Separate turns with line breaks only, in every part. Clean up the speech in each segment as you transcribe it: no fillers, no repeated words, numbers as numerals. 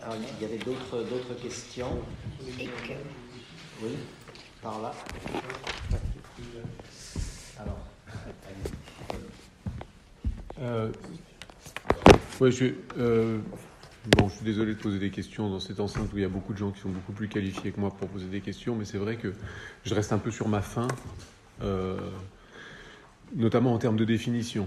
Alors, il y avait d'autres questions. Oui, par là. Alors.
Ouais, je suis désolé de poser des questions dans cette enceinte où il y a beaucoup de gens qui sont beaucoup plus qualifiés que moi pour poser des questions, mais c'est vrai que je reste un peu sur ma faim, notamment en termes de définition.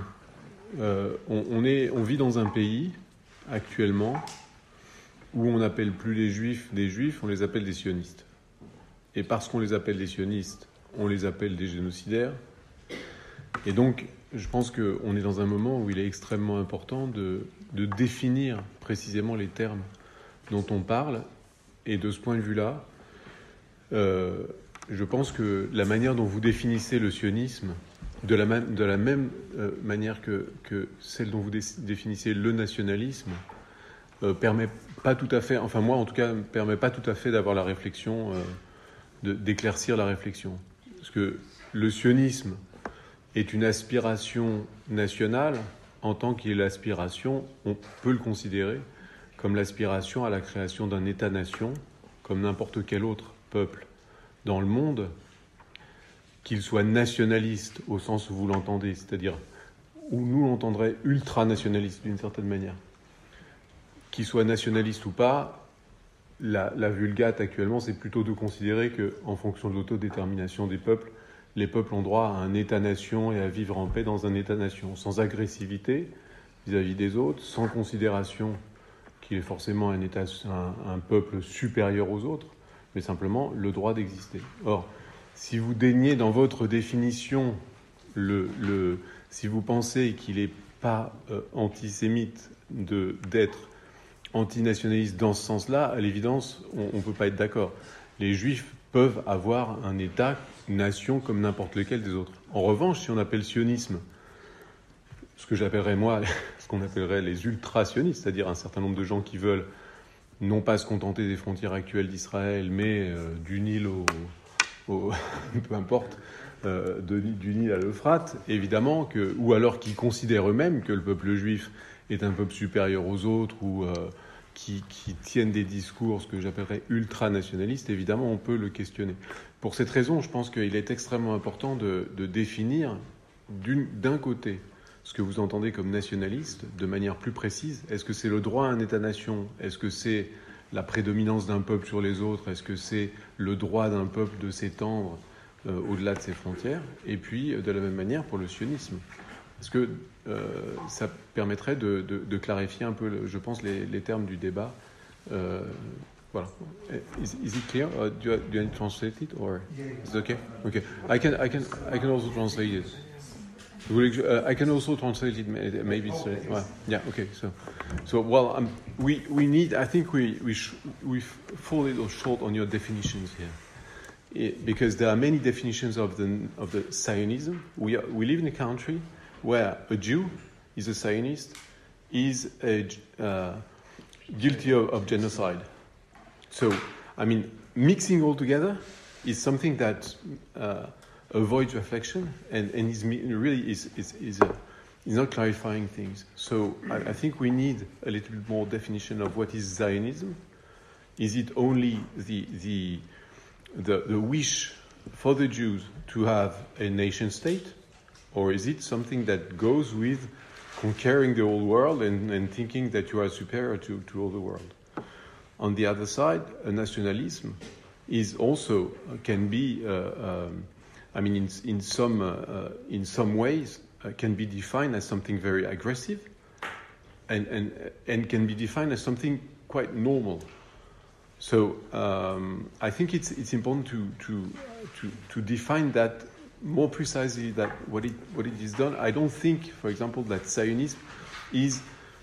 On vit dans un pays actuellement où on n'appelle plus les juifs des juifs, on les appelle des sionistes. Et parce qu'on les appelle des sionistes, on les appelle des génocidaires. Et donc, je pense qu'on est dans un moment où il est extrêmement important de définir précisément les termes dont on parle. Et de ce point de vue-là, je pense que la manière dont vous définissez le sionisme, de la même manière que celle dont vous définissez le nationalisme, permet pas tout à fait, enfin moi en tout cas, permet pas tout à fait d'avoir la réflexion, d'éclaircir la réflexion. Parce que le sionisme est une aspiration nationale en tant qu'il est l'aspiration, on peut le considérer comme l'aspiration à la création d'un État-nation, comme n'importe quel autre peuple dans le monde, qu'il soit nationaliste au sens où vous l'entendez, c'est-à-dire où nous l'entendrait ultranationaliste d'une certaine manière. Qu'il soit nationaliste ou pas, la vulgate actuellement, c'est plutôt de considérer qu'en fonction de l'autodétermination des peuples, les peuples ont droit à un État-nation et à vivre en paix dans un État-nation, sans agressivité vis-à-vis des autres, sans considération qu'il est forcément un peuple supérieur aux autres, mais simplement le droit d'exister. Or, si vous daignez dans votre définition, si vous pensez qu'il n'est pas antisémite d'être antinationaliste dans ce sens-là, à l'évidence, on ne peut pas être d'accord. Les Juifs peuvent avoir un État, une nation comme n'importe lequel des autres. En revanche, si on appelle sionisme, ce que j'appellerais moi, ce qu'on appellerait les ultra-sionistes, c'est-à-dire un certain nombre de gens qui veulent non pas se contenter des frontières actuelles d'Israël, mais du Nil au peu importe, du Nil à l'Euphrate, évidemment, ou alors qui considèrent eux-mêmes que le peuple juif est un peuple supérieur aux autres, ou qui tiennent des discours, ce que j'appellerais ultra-nationalistes, évidemment, on peut le questionner. Pour cette raison, je pense qu'il est extrêmement important de définir d'un côté ce que vous entendez comme nationaliste de manière plus précise. Est-ce que c'est le droit à un État-nation ? Est-ce que c'est la prédominance d'un peuple sur les autres ? Est-ce que c'est le droit d'un peuple de s'étendre au-delà de ses frontières ? Et puis, de la même manière, pour le sionisme. Parce que ça permettrait de clarifier un peu, je pense, les termes du débat. Voilà. Is it clear? Do you need to translate it, or is it okay? Okay. I can also translate it. I can also translate it. Maybe it's yeah. Okay. So well, we need. I think we fall a little short on your definitions here, because there are many definitions of the Zionism. We live in a country where a Jew is a Zionist, is guilty of genocide. So, I mean, mixing all together is something that avoids reflection and is not clarifying things. So, I think we need a little bit more definition of what is Zionism. Is it only the wish for the Jews to have a nation state? Or is it something that goes with conquering the whole world and thinking that you are superior to all the world? On the other side, a nationalism is also can be, I mean, in some ways, can be defined as something very aggressive, and can be defined as something quite normal. So I think it's important to define that more precisely, that what it is done. I don't think, for example, that Zionism is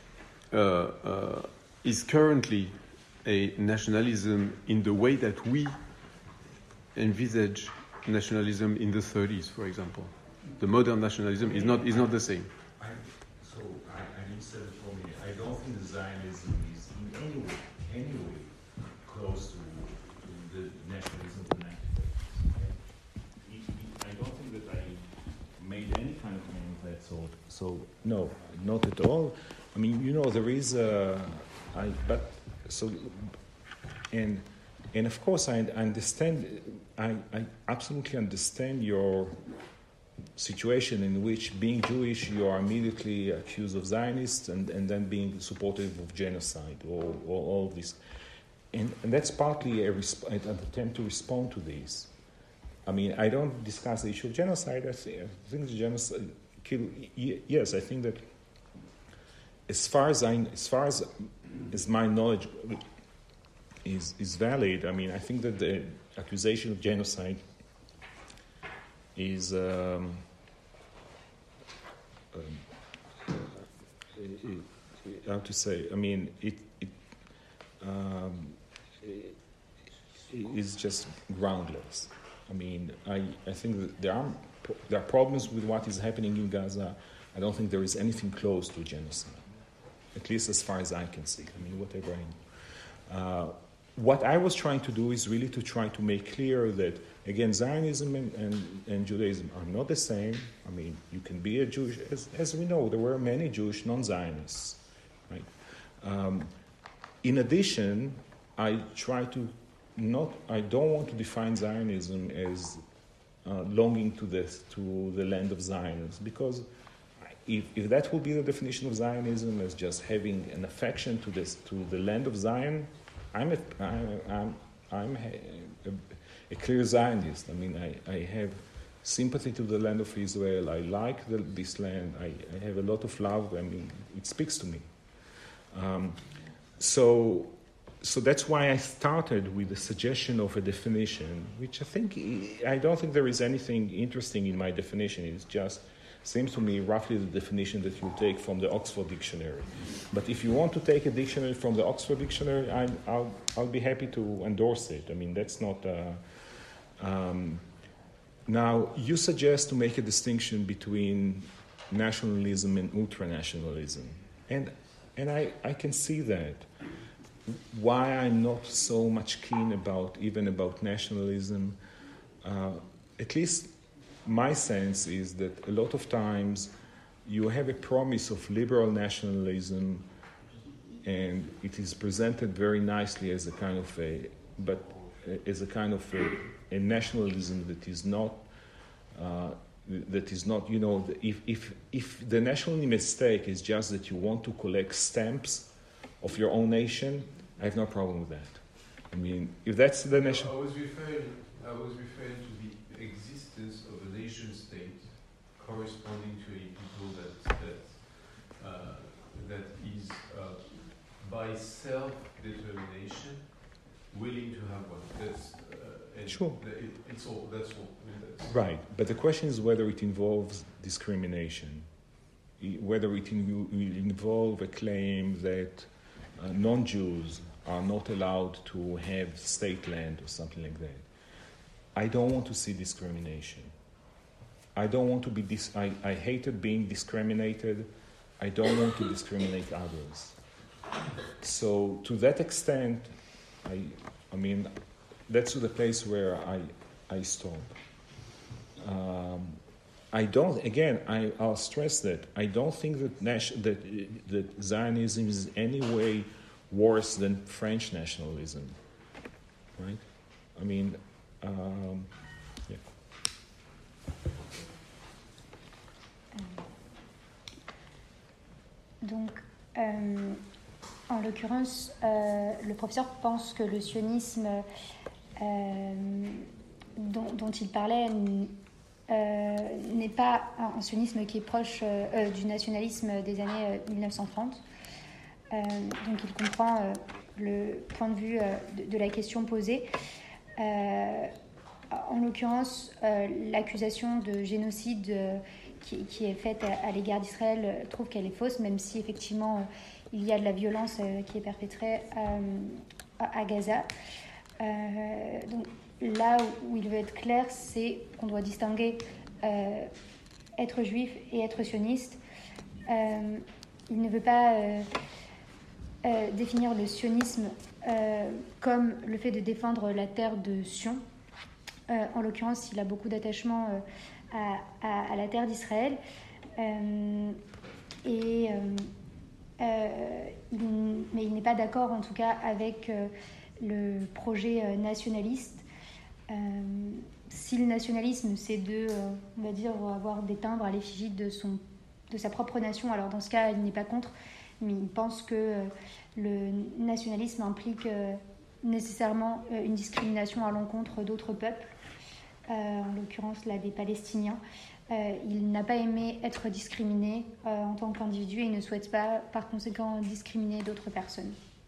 currently a nationalism in the way that we envisage nationalism in the 30s, for example. The modern nationalism is not the same.
I need to say it for me. I don't think Zionism is in any way close to the nationalism of the 1930s. I don't think that I made any kind of claim that sort. So no, not at all. I mean, there is and of course I understand. I absolutely understand your situation in which, being Jewish, you are immediately accused of Zionists and then being supportive of genocide or all this. And that's partly an attempt to respond to this. I mean, I don't discuss the issue of genocide. I think the genocide yes, I think that as far as my knowledge is valid, I mean, I think that the accusation of genocide is how to say? I mean, it is just groundless. I mean, I think that there are problems with what is happening in Gaza. I don't think there is anything close to genocide, at least as far as I can see. I mean, whatever I know. What I was trying to do is really to try to make clear that, again, Zionism and Judaism are not the same. I mean, you can be a Jewish, as we know, there were many Jewish non-Zionists, right? In addition, I don't want to define Zionism as longing to the land of Zionists, because if that will be the definition of Zionism, as just having an affection to the land of Zion, I'm a clear Zionist. I mean, I have sympathy to the land of Israel. I like this land. I have a lot of love. I mean, it speaks to me. So that's why I started with the suggestion of a definition, which I don't think there is anything interesting in my definition. It's just seems to me roughly the definition that you take from the Oxford Dictionary. But if you want to take a dictionary from the Oxford Dictionary, I'll be happy to endorse it. I mean, that's not... Now, you suggest to make a distinction between nationalism and ultranationalism. And I can see that. Why I'm not so much keen about nationalism, at least my sense is that a lot of times you have a promise of liberal nationalism, and it is presented very nicely as a kind of a nationalism that is not, if the national mistake is just that you want to collect stamps of your own nation, I have no problem with that. I mean, if that's the nation...
I was referring to the existence of a nation state corresponding to a people that is by self-determination willing to have one. That's
sure.
That's all.
Right, but the question is whether it involves discrimination, whether it will involve a claim that non-Jews are not allowed to have state land or something like that. I don't want to see discrimination. I don't want to be I hated being discriminated. I don't want to discriminate others. So to that extent, I mean, that's the place where I stop. I don't. Again, I'll stress that I don't think that Zionism is any way worse than French nationalism, right? I mean, yeah.
Donc, en l'occurrence, le professeur pense que le sionisme dont il parlait n'est pas un sionisme qui est proche du nationalisme des années 1930. Donc il comprend le point de vue de la question posée. En l'occurrence, l'accusation de génocide qui est faite à l'égard d'Israël trouve qu'elle est fausse, même si effectivement il y a de la violence qui est perpétrée à Gaza. Donc là où il veut être clair, c'est qu'on doit distinguer être juif et être sioniste. Il ne veut pas définir le sionisme comme le fait de défendre la terre de Sion. En l'occurrence, il a beaucoup d'attachement à la terre d'Israël. Mais il n'est pas d'accord, en tout cas, avec le projet nationaliste. Si le nationalisme, c'est on va dire, avoir des timbres à l'effigie de sa propre nation, alors dans ce cas, il n'est pas contre, mais il pense que le nationalisme implique nécessairement une discrimination à l'encontre d'autres peuples, en l'occurrence là des Palestiniens. Il n'a pas aimé être discriminé en tant qu'individu et il ne souhaite pas, par conséquent, discriminer d'autres personnes.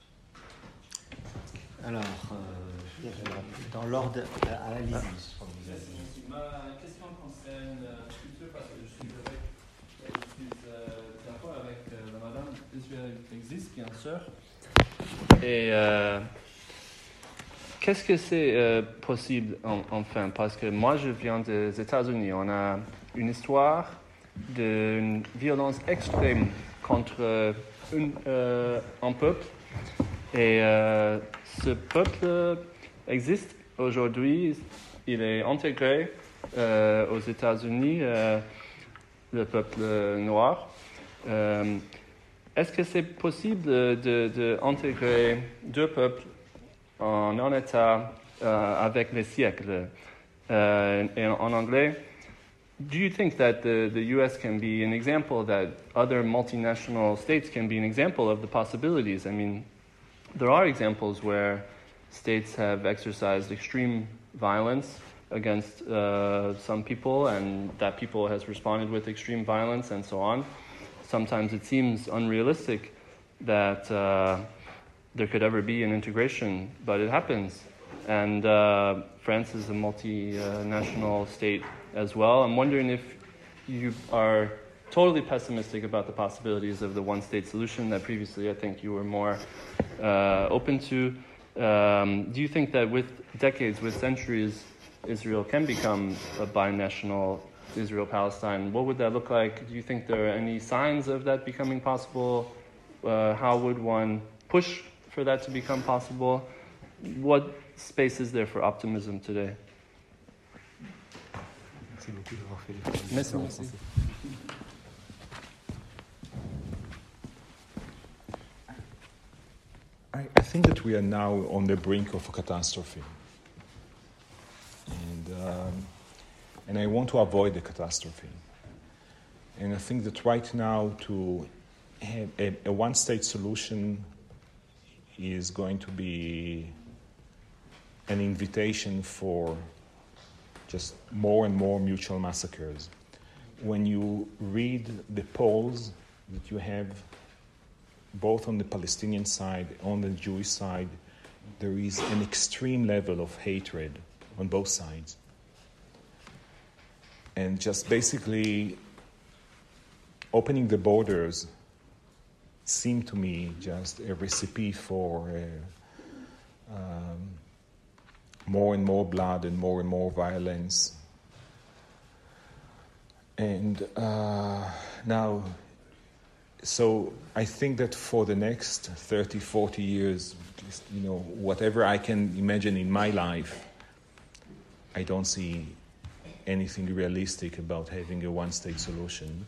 Alors, dans l'ordre, allez-y.
Ma question concerne la culture parce que je suis d'accord avec la madame. Israël existe, bien sûr. Et qu'est-ce que c'est possible enfin? Parce que moi, je viens des États-Unis. On a une histoire d'une violence extrême contre un peuple. Et ce peuple existe aujourd'hui. Il est intégré aux États-Unis, le peuple noir. Est-ce que c'est possible d'intégrer deux peuples en un État avec les siècles? Et en anglais, do you think that the U.S. can be an example, that other multinational states can be an example of the possibilities? I mean, there are examples where states have exercised extreme violence against some people, and that people has responded with extreme violence and so on. Sometimes it seems unrealistic that there could ever be an integration, but it happens. And France is a multinational state as well. I'm wondering if you are totally pessimistic about the possibilities of the one-state solution that previously I think you were more open to. Do you think that with decades, with centuries, Israel can become a binational Israel-Palestine? What would that look like? Do you think there are any signs of that becoming possible? How would one push for that to become possible? What space is there for optimism today?
Merci beaucoup d'avoir fait les
Merci.
I think that we are now on the brink of a catastrophe. And I want to avoid the catastrophe. And I think that right now to have a one-state solution is going to be an invitation for just more and more mutual massacres. When you read the polls that you have both on the Palestinian side, on the Jewish side, there is an extreme level of hatred on both sides. And just basically opening the borders seemed to me just a recipe for more and more blood and more violence. And now, so I think that for the next 30, 40 years, whatever I can imagine in my life, I don't see anything realistic about having a one-state solution.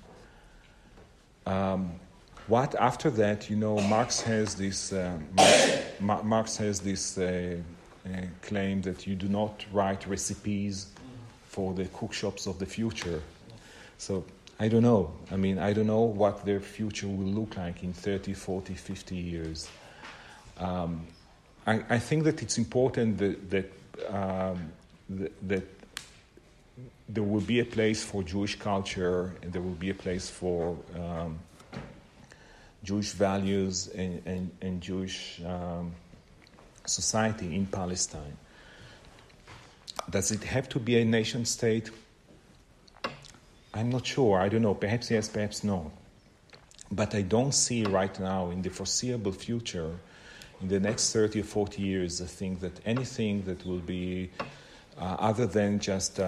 What after that? Marx has this. Marx has this claim that you do not write recipes for the cookshops of the future. So I don't know. I don't know what their future will look like in 30, 40, 50 years. I think that it's important that there will be a place for Jewish culture, and there will be a place for Jewish values and Jewish society in Palestine. Does it have to be a nation state? I'm not sure. I don't know. Perhaps yes, perhaps no. But I don't see right now in the foreseeable future, in the next 30 or 40 years, I think that anything that will be other than just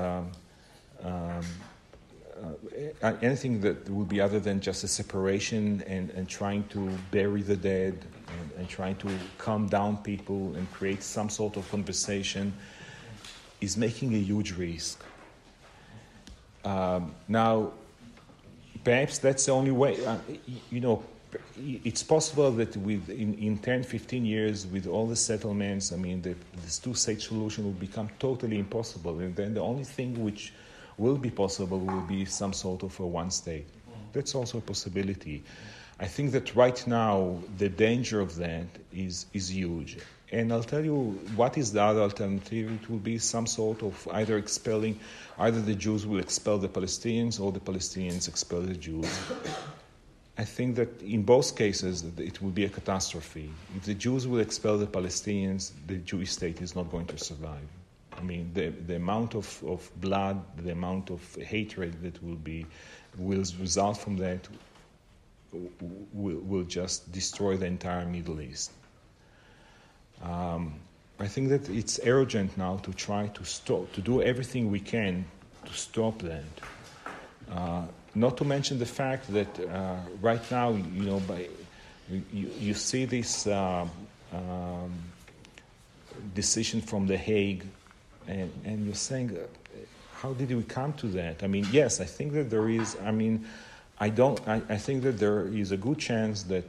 anything that will be other than just a separation and trying to bury the dead and trying to calm down people and create some sort of conversation is making a huge risk. Now, perhaps that's the only way. It's possible that in 10, 15 years, with all the settlements, this two-state solution will become totally impossible. And then the only thing which will be possible will be some sort of a one-state. That's also a possibility. I think that right now, the danger of that is huge. And I'll tell you what is the other alternative. It will be some sort of either the Jews will expel the Palestinians or the Palestinians expel the Jews. I think that in both cases it will be a catastrophe. If the Jews will expel the Palestinians, the Jewish state is not going to survive. The amount of blood, the amount of hatred that will result from that will just destroy the entire Middle East. I think that it's urgent now to try to do everything we can to stop that. Not to mention the fact that right now, you see this decision from The Hague, and you're saying, how did we come to that? Yes, I think that there is. I think that there is a good chance that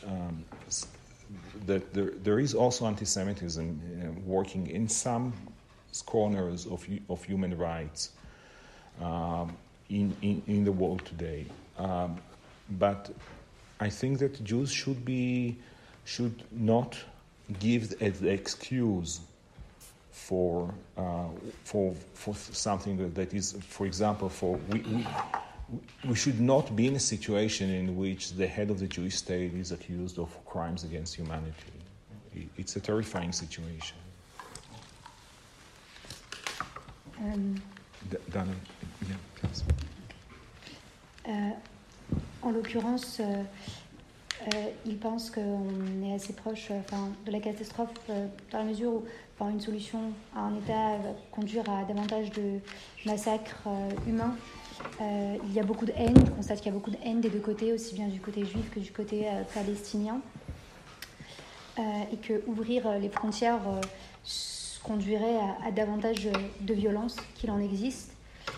there is also anti-Semitism working in some corners of human rights in the world today. But I think that Jews should not give the excuse for something that is, for example, we should not be in a situation in which the head of the Jewish state is accused of crimes against humanity. It's a terrifying situation. Dana, yeah, please.
En l'occurrence, il pense qu'on est assez proche de la catastrophe dans la mesure où une solution à un État va conduire à davantage de massacres humains. Il y a beaucoup de haine, on constate qu'il y a beaucoup de haine des deux côtés, aussi bien du côté juif que du côté palestinien. Et que ouvrir les frontières conduirait à davantage de violence qu'il en existe.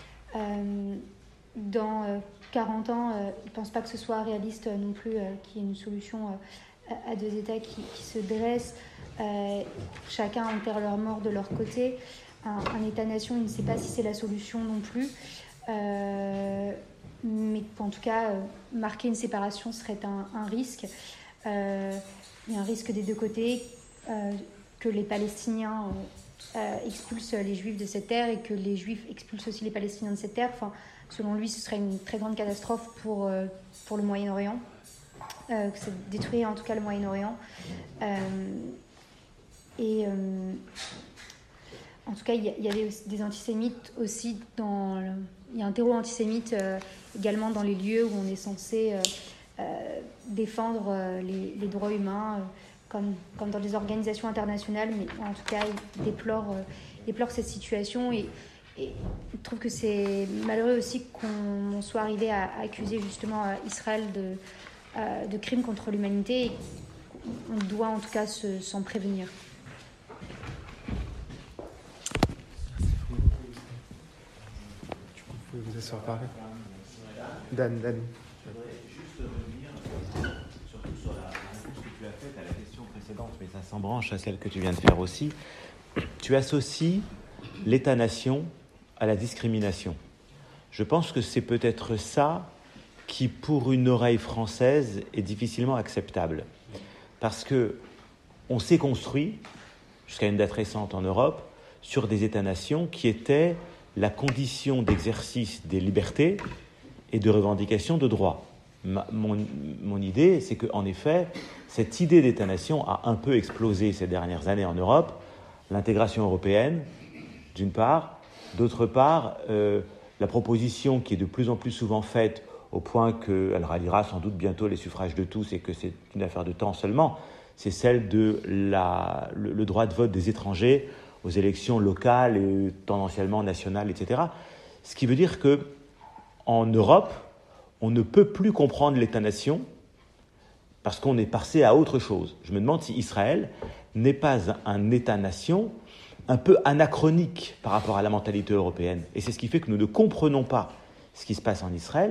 Dans 40 ans, il ne pense pas que ce soit réaliste non plus qu'il y ait une solution à deux États qui se dressent. Chacun enterre leur mort de leur côté. Un État-nation, il ne sait pas si c'est la solution non plus. Mais en tout cas, marquer une séparation serait un risque. Il y a un risque des deux côtés que les Palestiniens expulsent les Juifs de cette terre et que les Juifs expulsent aussi les Palestiniens de cette terre. Selon lui, ce serait une très grande catastrophe pour le Moyen-Orient, que ça détruirait en tout cas le Moyen-Orient. En tout cas, il y a des antisémites aussi il y a un terreau antisémite également dans les lieux où on est censé défendre les droits humains, comme dans des organisations internationales, mais en tout cas, il déplore cette situation et il trouve que c'est malheureux aussi qu'on soit arrivé à accuser justement Israël de crimes contre l'humanité et on doit en tout cas s'en prévenir.
Vous pouvez vous asseoir parler. Dan.
Je voudrais juste revenir surtout sur la réponse que tu as faite à la question précédente, mais ça s'embranche à celle que tu viens de faire aussi. Tu associes l'État-nation à la discrimination. Je pense que c'est peut-être ça qui, pour une oreille française, est difficilement acceptable. Parce que on s'est construit, jusqu'à une date récente en Europe, sur des États-nations qui étaient la condition d'exercice des libertés et de revendication de droits. Mon idée, c'est qu'en effet, cette idée d'État-nation a un peu explosé ces dernières années en Europe. L'intégration européenne, d'une part. D'autre part, la proposition qui est de plus en plus souvent faite, au point qu'elle ralliera sans doute bientôt les suffrages de tous et que c'est une affaire de temps seulement, c'est celle de le droit de vote des étrangers aux élections locales et tendanciellement nationales, etc. Ce qui veut dire qu'en Europe, on ne peut plus comprendre l'État-nation parce qu'on est passé à autre chose. Je me demande si Israël n'est pas un État-nation un peu anachronique par rapport à la mentalité européenne. Et c'est ce qui fait que nous ne comprenons pas ce qui se passe en Israël,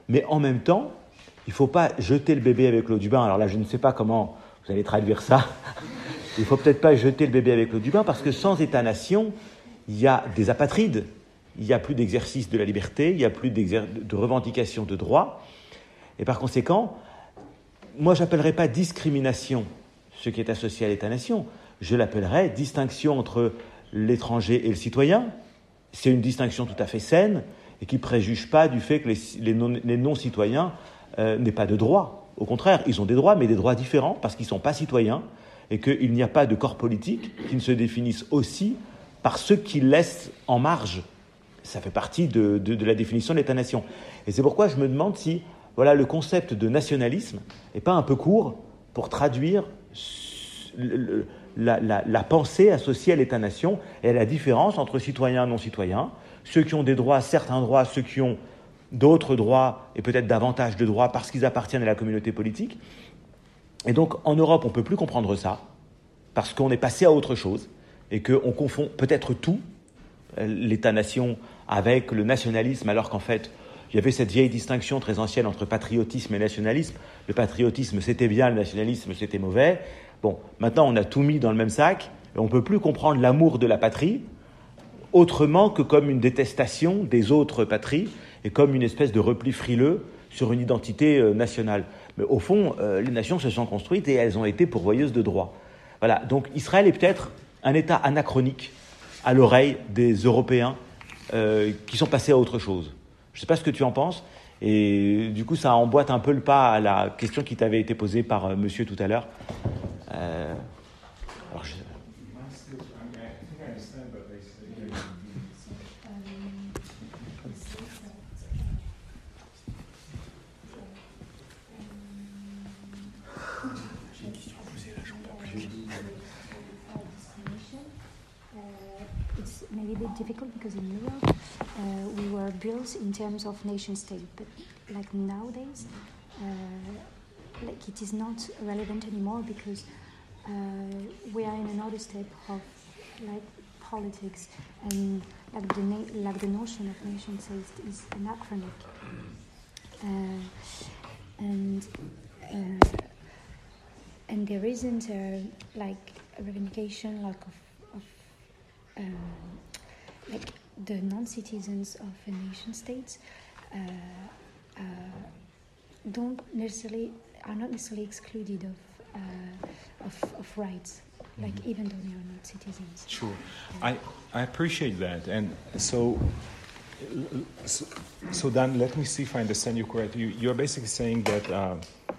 mais en même temps, il ne faut pas jeter le bébé avec l'eau du bain. Alors là, je ne sais pas comment vous allez traduire ça. Il ne faut peut-être pas jeter le bébé avec l'eau du bain, parce que sans État-nation, il y a des apatrides, il n'y a plus d'exercice de la liberté, il n'y a plus de revendication de droits. Et par conséquent, moi, je n'appellerais pas discrimination ce qui est associé à l'État-nation. Je l'appellerais distinction entre l'étranger et le citoyen. C'est une distinction tout à fait saine et qui ne préjuge pas du fait que les non-citoyens n'aient pas de droits. Au contraire, ils ont des droits, mais des droits différents parce qu'ils ne sont pas citoyens et qu'il n'y a pas de corps politique qui ne se définissent aussi par ceux qui laissent en marge. Ça fait partie de la définition de l'État-nation. Et c'est pourquoi je me demande si le concept de nationalisme n'est pas un peu court pour traduire la pensée associée à l'État-nation et à la différence entre citoyens et non-citoyens, ceux qui ont des droits, certains droits, ceux qui ont d'autres droits et peut-être davantage de droits parce qu'ils appartiennent à la communauté politique. Et donc en Europe, on ne peut plus comprendre ça parce qu'on est passé à autre chose et qu'on confond peut-être tout, l'État-nation avec le nationalisme, alors qu'en fait, il y avait cette vieille distinction très ancienne entre patriotisme et nationalisme. Le patriotisme, c'était bien, le nationalisme, c'était mauvais. Bon, maintenant, on a tout mis dans le même sac et on ne peut plus comprendre l'amour de la patrie autrement que comme une détestation des autres patries et comme une espèce de repli frileux sur une identité nationale. Mais au fond, les nations se sont construites et elles ont été pourvoyeuses de droits. Voilà, donc Israël est peut-être un État anachronique à l'oreille des Européens qui sont passés à autre chose. Je ne sais pas ce que tu en penses, et du coup ça emboîte un peu le pas à la question qui t'avait été posée par monsieur tout à l'heure. Alors
It's maybe a bit difficult because in Europe we were built in terms of nation state, but like nowadays, like it is not relevant anymore because we are in another step of like politics, and like the notion of nation state is anachronic, and there isn't like a revendication like of like the non-citizens of a nation state are not necessarily excluded of rights, like even though they are not citizens.
Sure, I appreciate that, and so Dan, let me see if I understand you correctly. You're basically saying that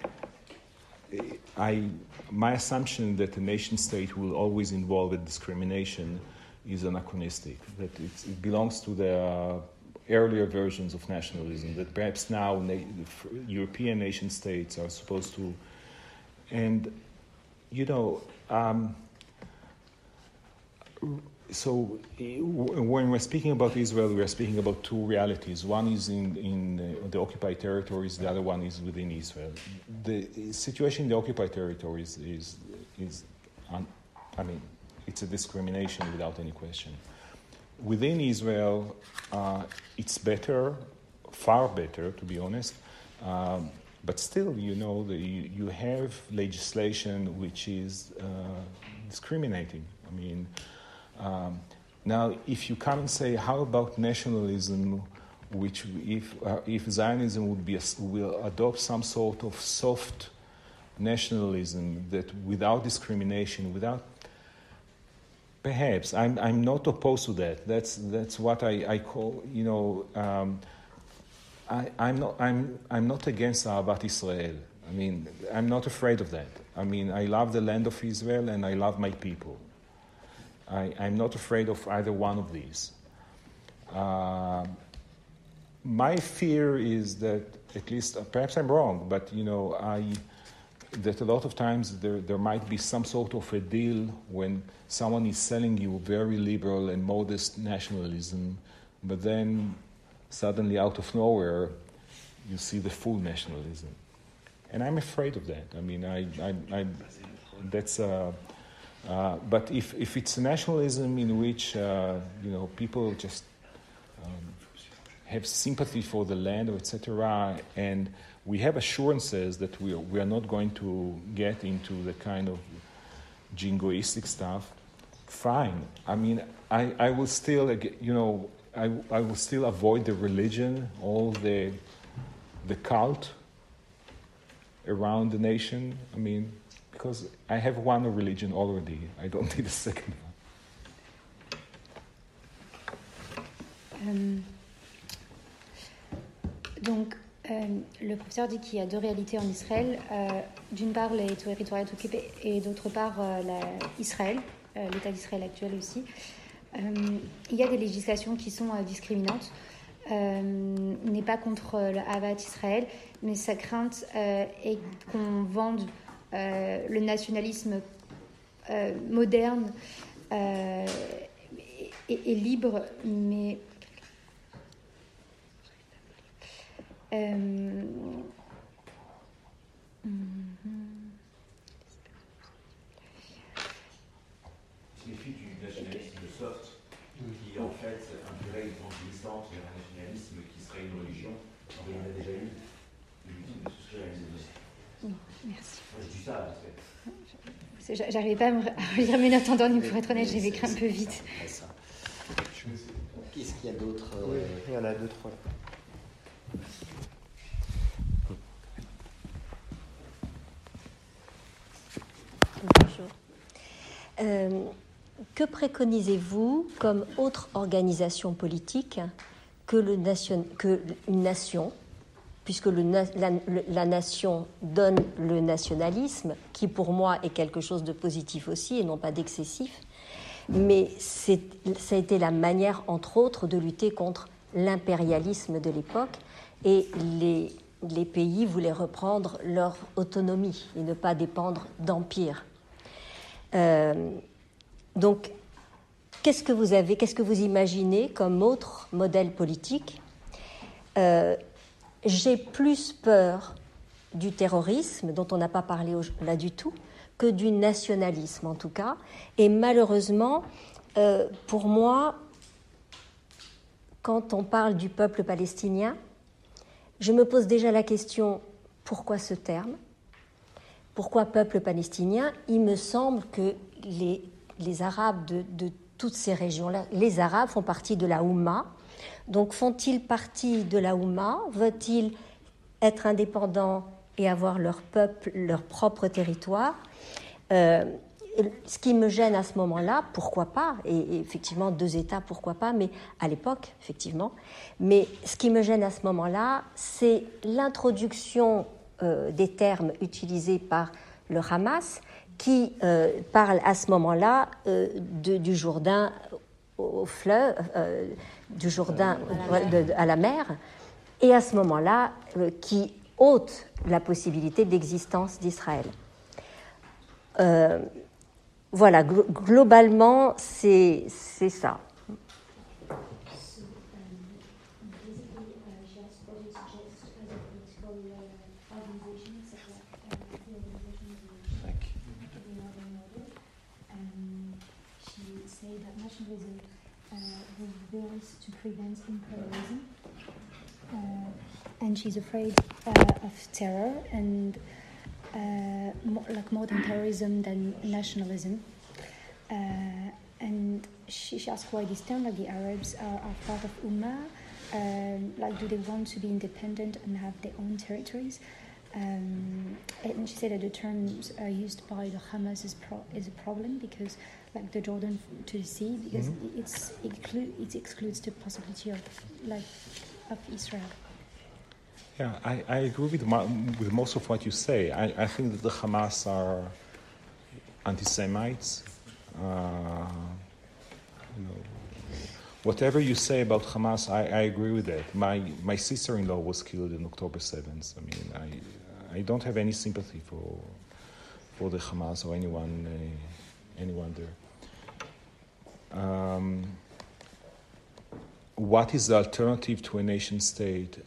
my assumption that a nation state will always involve a discrimination is anachronistic, that it belongs to the earlier versions of nationalism, that perhaps now European nation states are supposed to, and so when we're speaking about Israel, we're speaking about two realities. One is in the occupied territories, the other one is within Israel. The situation in the occupied territories is it's a discrimination without any question. Within Israel, it's better, far better, to be honest. But still, you have legislation which is discriminating. Now, if you come and say, how about nationalism, which if Zionism will adopt some sort of soft nationalism that without discrimination, perhaps I'm not opposed to that. That's what I call I'm not against Ahavat Israel. I'm not afraid of that. I love the land of Israel and I love my people. I'm not afraid of either one of these. My fear is that, at least perhaps I'm wrong, but that a lot of times there might be some sort of a deal when someone is selling you very liberal and modest nationalism, but then suddenly out of nowhere you see the full nationalism, and I'm afraid of that. But if it's a nationalism in which people just have sympathy for the land, or etc., and we have assurances that we are not going to get into the kind of jingoistic stuff, fine. I mean, I will still, I will still avoid the religion, all the cult around the nation. I mean, because I have one religion already. I don't need a second one.
Donc, le professeur dit qu'il y a deux réalités en Israël. D'une part, les territoires occupés, et d'autre part, Israël, l'État d'Israël actuel aussi. Il y a des législations qui sont discriminantes. N'est pas contre le Ahavat Israël, mais sa crainte est qu'on vende le nationalisme moderne et libre, mais
signifie du nationalisme soft, qui en fait induirait une pente glissante vers un nationalisme qui serait une religion. Il y en a déjà eu. Inutile de souscrire à une idée.
Non, merci.
Moi, je dis ça, c'est...
J'arrivais pas à relire mes notes en dernier, pour être honnête, j'avais écrit un peu vite.
Qu'est-ce qu'il y a d'autre
Oui, il y en a deux, trois.
Bonjour. Que préconisez-vous comme autre organisation politique qu'une nation, puisque la nation donne le nationalisme, qui pour moi est quelque chose de positif aussi et non pas d'excessif, mais ça a été la manière, entre autres, de lutter contre l'impérialisme de l'époque, et les pays voulaient reprendre leur autonomie et ne pas dépendre d'empires. Donc, qu'est-ce que vous imaginez comme autre modèle politique ? J'ai plus peur du terrorisme, dont on n'a pas parlé là du tout, que du nationalisme en tout cas. Et malheureusement, pour moi, quand on parle du peuple palestinien, je me pose déjà la question, pourquoi ce terme ? Pourquoi peuple palestinien ? Il me semble que les Arabes de toutes ces régions-là, les Arabes font partie de la Oumma. Donc font-ils partie de la Oumma ? Veulent-ils être indépendants et avoir leur peuple, leur propre territoire ? Ce qui me gêne à ce moment-là, pourquoi pas, et effectivement 2 États, pourquoi pas, mais à l'époque, effectivement, mais ce qui me gêne à ce moment-là, c'est l'introduction des termes utilisés par le Hamas, qui parle à ce moment-là du Jourdain au fleuve, du Jourdain à la mer, et à ce moment-là, qui ôte la possibilité d'existence d'Israël. Voilà, globalement, c'est ça.
To prevent imperialism, and she's afraid of terror and more than terrorism than nationalism. And she asked why this term, like the Arabs are part of Ummah, like do they want to be independent and have their own territories? And she said that the terms used by the Hamas is a problem because, like the Jordan to the sea, because it excludes the possibility of Israel.
Yeah, I agree with most of what you say. I think that the Hamas are anti-Semites. Whatever you say about Hamas, I agree with that. My sister-in-law was killed on October 7th. I mean, I don't have any sympathy for the Hamas or anyone there. What is the alternative to a nation state?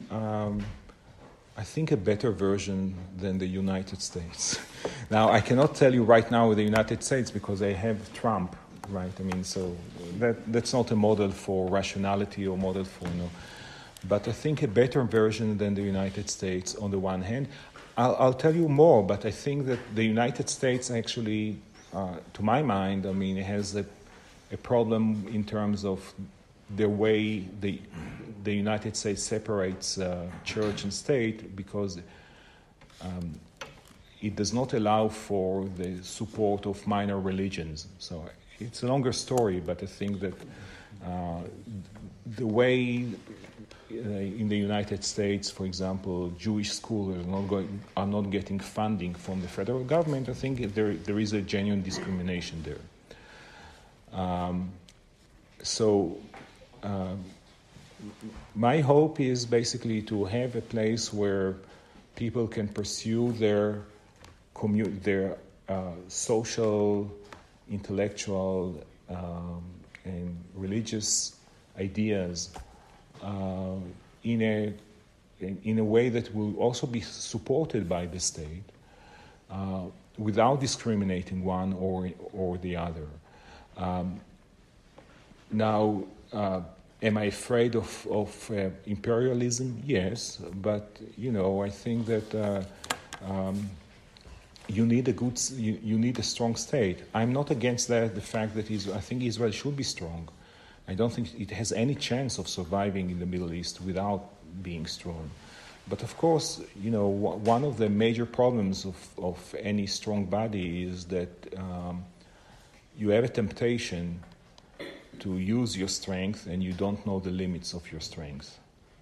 I think a better version than the United States. Now, I cannot tell you right now with the United States because they have Trump, right? I mean, so that's not a model for rationality or model for, but I think a better version than the United States on the one hand. I'll tell you more, but I think that the United States actually, to my mind, I mean, has a problem in terms of the way the United States separates church and state, because it does not allow for the support of minor religions. So it's a longer story, but I think that the way in the United States, for example, Jewish schools are not getting funding from the federal government, I think there is a genuine discrimination there. My hope is basically to have a place where people can pursue their social, intellectual, and religious ideas in a way that will also be supported by the state, without discriminating one or the other. Now, am I afraid of imperialism? Yes, but I think that you need a strong state. I'm not against the fact that I think Israel should be strong. I don't think it has any chance of surviving in the Middle East without being strong. But of course, one of the major problems of any strong body is that you have a temptation to use your strength and you don't know the limits of your strength.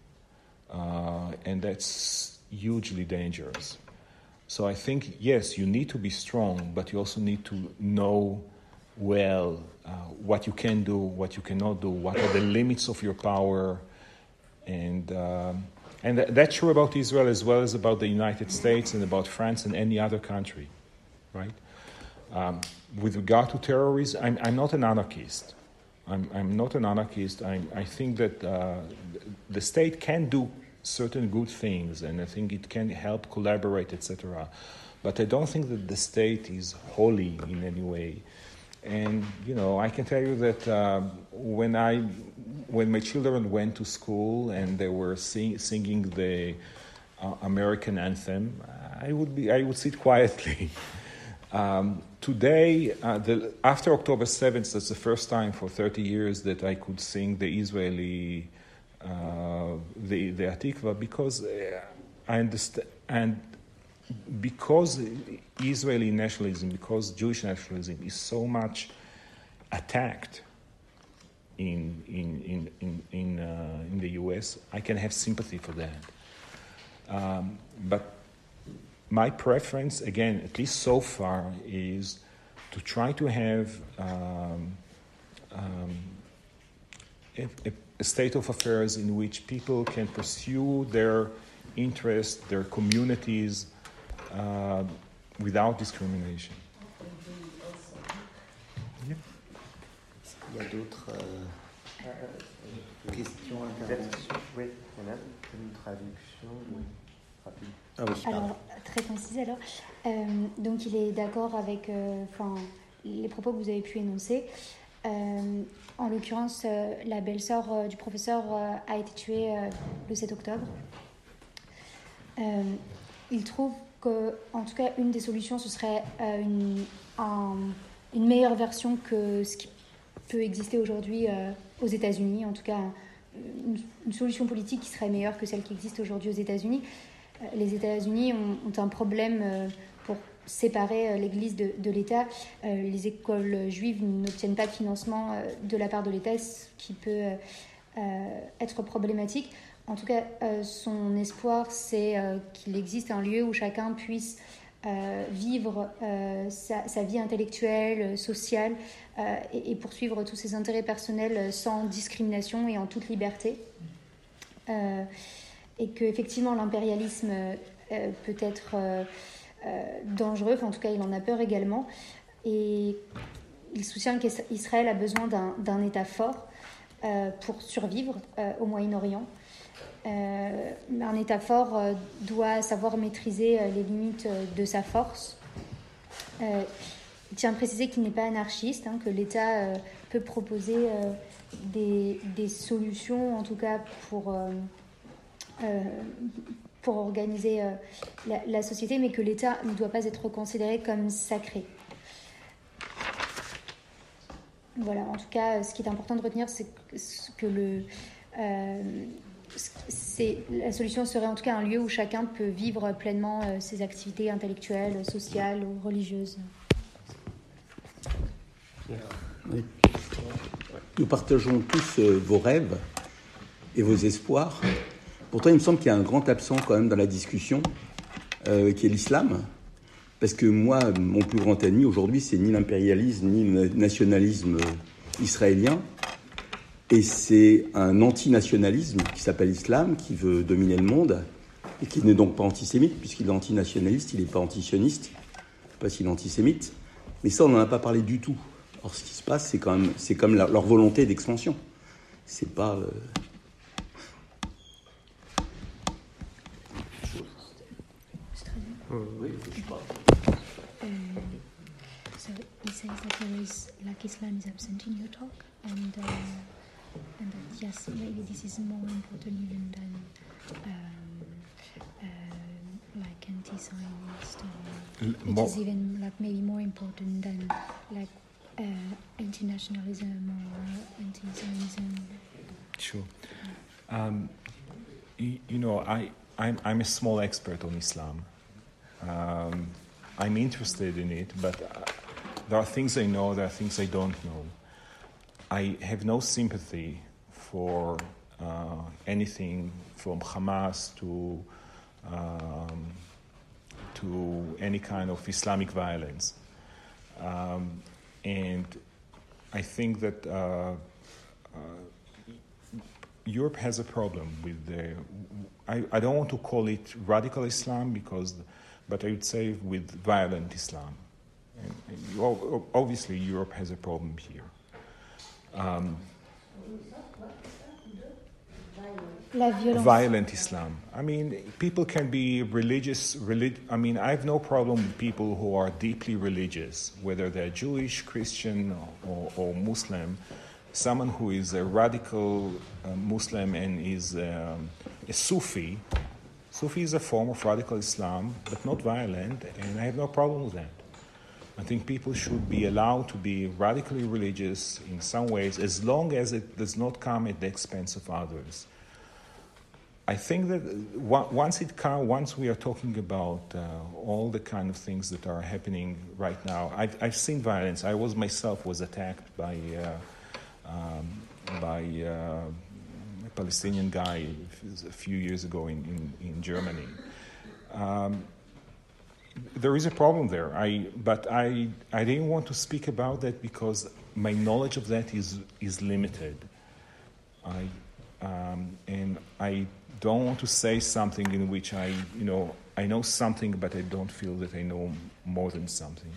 And that's hugely dangerous. So I think, yes, you need to be strong, but you also need to know well what you can do, what you cannot do, what are the limits of your power. And that's true about Israel as well as about the United States and about France and any other country, right? With regard to terrorism, I'm not an anarchist. I'm not an anarchist. I think that the state can do certain good things, and I think it can help collaborate, etc. But I don't think that the state is holy in any way. And I can tell you that when my children went to school and they were singing the American anthem, I would sit quietly. Today, after October 7th, that's the first time for 30 years that I could sing the Israeli, the Hatikva, because I understand, and because Israeli nationalism, because Jewish nationalism is so much attacked in the U.S., I can have sympathy for that. But my preference, again, at least so far, is to try to have a state of affairs in which people can pursue their interests, their communities, without discrimination.
Il y a d'autres questions, interventions? Oui, il y en a une traduction rapide. Ah oui,
alors, très concise alors. Donc il est d'accord avec les propos que vous avez pu énoncer. En l'occurrence, la belle-sœur du professeur a été tuée le 7 octobre. Il trouve que, en tout cas, une des solutions, ce serait une meilleure version que ce qui peut exister aujourd'hui aux États-Unis. En tout cas, une solution politique qui serait meilleure que celle qui existe aujourd'hui aux États-Unis. Les États-Unis ont un problème pour séparer l'Église de l'État. Les écoles juives n'obtiennent pas de financement de la part de l'État, ce qui peut être problématique. En tout cas, son espoir, c'est qu'il existe un lieu où chacun puisse vivre sa vie intellectuelle, sociale, et poursuivre tous ses intérêts personnels sans discrimination et en toute liberté. Et qu'effectivement, l'impérialisme peut être dangereux, enfin, en tout cas, il en a peur également. Et il soutient qu'Israël a besoin d'un État fort pour survivre au Moyen-Orient. Un État fort doit savoir maîtriser les limites de sa force. Il tient à préciser qu'il n'est pas anarchiste, que l'État peut proposer des solutions, en tout cas pour pour organiser la société, mais que l'État ne doit pas être considéré comme sacré. Voilà, en tout cas, ce qui est important de retenir, c'est que la solution serait en tout cas un lieu où chacun peut vivre pleinement ses activités intellectuelles, sociales ou religieuses.
Oui. Nous partageons tous vos rêves et vos espoirs. Pourtant, il me semble qu'il y a un grand absent quand même dans la discussion, qui est l'islam. Parce que moi, mon plus grand ennemi aujourd'hui, c'est ni l'impérialisme, ni le nationalisme israélien. Et c'est un antinationalisme qui s'appelle islam, qui veut dominer le monde, et qui n'est donc pas antisémite, puisqu'il est antinationaliste, il n'est pas antisioniste. Je ne sais pas s'il est antisémite. Mais ça, on n'en a pas parlé du tout. Or, ce qui se passe, c'est comme leur volonté d'expansion. C'est pas...
Oui, so he says that there is, like, Islam is absent in your talk, and that yes, maybe this is more important even than like anti-Zionist, it is even like maybe more important than like anti-nationalism or anti-Zionism.
Sure. You know, I'm a small expert on Islam. I'm interested in it, but there are things I know, there are things I don't know. I have no sympathy for anything from Hamas to any kind of Islamic violence. And I think that Europe has a problem with I don't want to call it radical Islam but I would say with violent Islam. And obviously, Europe has a problem here. Violent Islam. I mean, people can be religious. I mean, I have no problem with people who are deeply religious, whether they're Jewish, Christian, or Muslim. Someone who is a radical Muslim and is a Sufi. Sufi is a form of radical Islam, but not violent, and I have no problem with that. I think people should be allowed to be radically religious in some ways, as long as it does not come at the expense of others. I think that once we are talking about all the kind of things that are happening right now, I've seen violence. I myself was attacked by a Palestinian guy a few years ago in Germany. There is a problem there, but I didn't want to speak about that because my knowledge of that is limited. And I don't want to say something in which I know something, but I don't feel that I know more than something.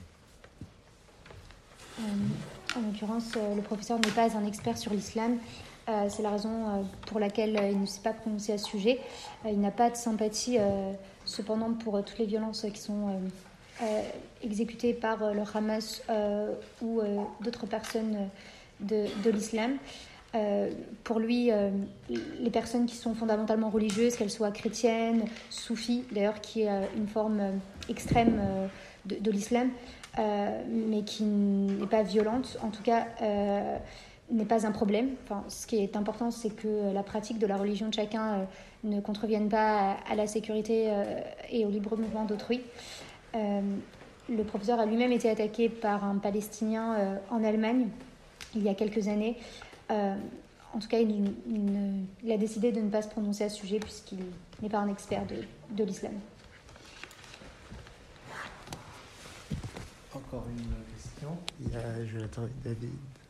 En l'occurrence, le professeur n'est pas un expert sur l'islam. C'est la raison pour laquelle il ne s'est pas prononcé à ce sujet. Il n'a pas de sympathie, cependant, pour toutes les violences qui sont exécutées par le Hamas ou d'autres personnes de l'islam. Pour lui, les personnes qui sont fondamentalement religieuses, qu'elles soient chrétiennes, soufis, d'ailleurs, qui est une forme extrême de l'islam, mais qui n'est pas violente, en tout cas, n'est pas un problème. Enfin, ce qui est important, c'est que la pratique de la religion de chacun ne contrevienne pas à la sécurité et au libre mouvement d'autrui. Le professeur a lui-même été attaqué par un Palestinien en Allemagne il y a quelques années. En tout cas, il a décidé de ne pas se prononcer à ce sujet puisqu'il n'est pas un expert de l'islam.
Encore une question. Il y a Jonathan et David.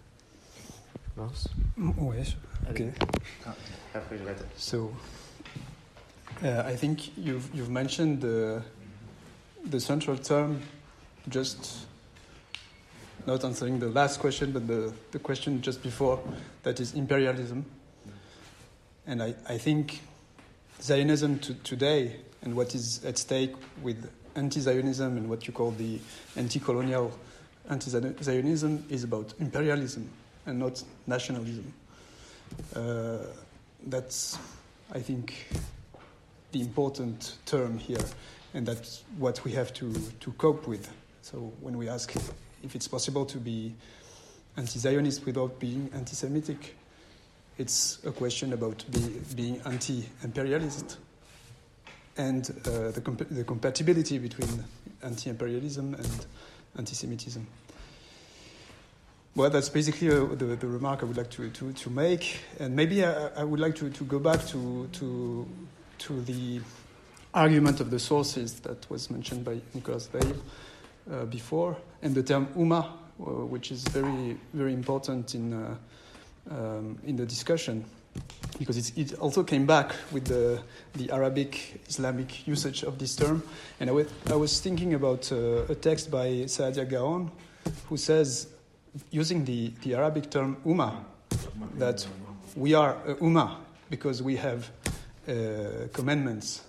Yes. Okay. So, I think you've mentioned the central term, just not answering the last question, but the question just before, that is imperialism. And I think Zionism today and what is at stake with anti-Zionism and what you call the anti-colonial anti-Zionism is about imperialism and not nationalism. That's, I think, the important term here, and that's what we have to cope with. So when we ask if it's possible to be anti-Zionist without being anti-Semitic, it's a question about being anti-imperialist and the compatibility between anti-imperialism and anti-Semitism. Well, that's basically the remark I would like to make, and maybe I would like to go back to the argument of the sources that was mentioned by Nicolas Weil before, and the term Ummah, which is very, very important in the discussion, because it also came back with the Arabic Islamic usage of this term. And I was thinking about a text by Saadia Gaon, who says, using the Arabic term Ummah, that we are a Ummah because we have commandments.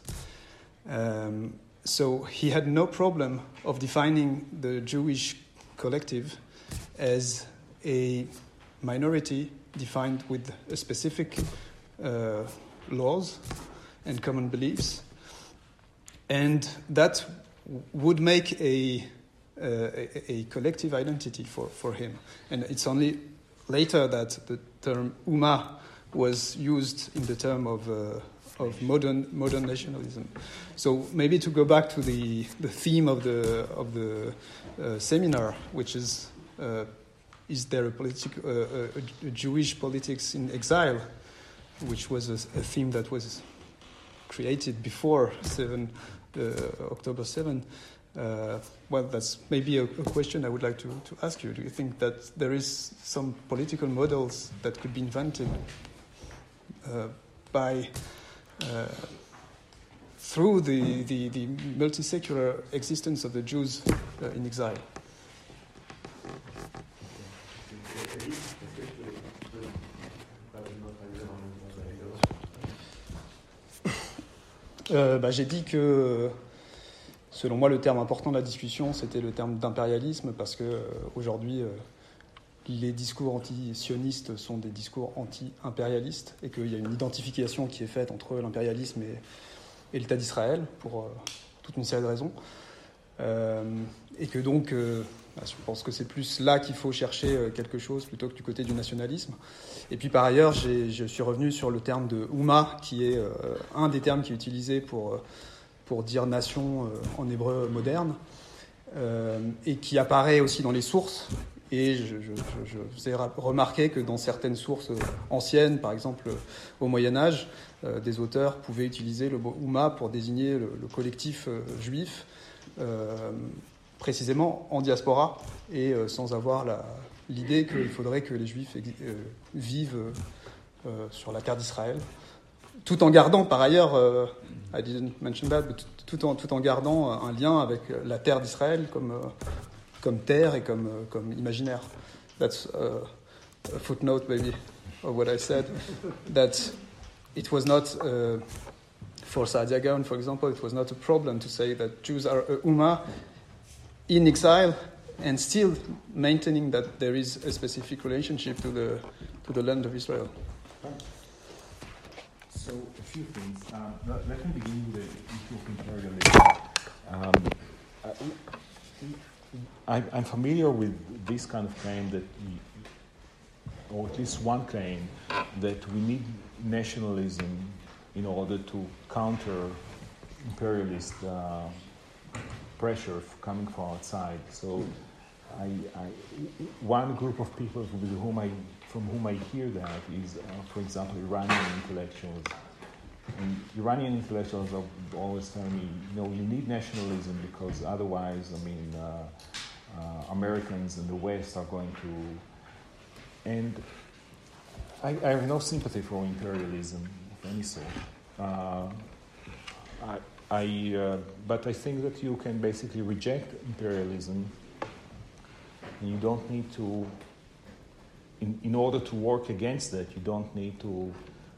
So he had no problem of defining the Jewish collective as a minority defined with a specific laws and common beliefs, and that would make a collective identity for him. And it's only later that the term Ummah was used in the term of modern nationalism. So maybe to go back to the theme of the seminar, which is there a Jewish politics in exile, which was a theme that was created before October 7. Well, that's maybe a question I would like to ask you. Do you think that there is some political models that could be invented through the multi-secular existence of the Jews in exile? J'ai dit que, selon moi, le terme important de la discussion, c'était le terme d'impérialisme, parce que aujourd'hui, les discours anti-sionistes sont des discours anti-impérialistes, et qu'il y a une identification qui est faite entre l'impérialisme et l'État d'Israël, pour toute une série de raisons. Et que donc, je pense que c'est plus là qu'il faut chercher quelque chose plutôt que du côté du nationalisme. Et puis par ailleurs, je suis revenu sur le terme de Ummah, qui est un des termes qui est utilisé pour dire nation en hébreu moderne, et qui apparaît aussi dans les sources. Et je vous ai remarqué que dans certaines sources anciennes, par exemple au Moyen-Âge, des auteurs pouvaient utiliser le mot Ummah pour désigner le collectif juif, précisément en diaspora, et sans avoir l'idée qu'il faudrait que les Juifs vivent sur la terre d'Israël, tout en gardant par ailleurs, I didn't mention that, but tout en gardant un lien avec la terre d'Israël comme terre et comme imaginaire. That's a footnote maybe of what I said, that it was not, for Saadia Gaon, for example, it was not a problem to say that Jews are a Ummah in exile and still maintaining that there is a specific relationship to the land of Israel.
So, a few things. Let me begin with the issue of imperialism. I'm familiar with this kind of claim that, or at least one claim, that we need nationalism in order to counter imperialist pressure coming from outside. So, one group of people from whom I hear that is, for example, Iranian intellectuals. And Iranian intellectuals are always telling me, you need nationalism because otherwise, Americans and the West are going to... And I have no sympathy for imperialism of any sort. But I think that you can basically reject imperialism, and you don't need to... In order to work against that, you don't need to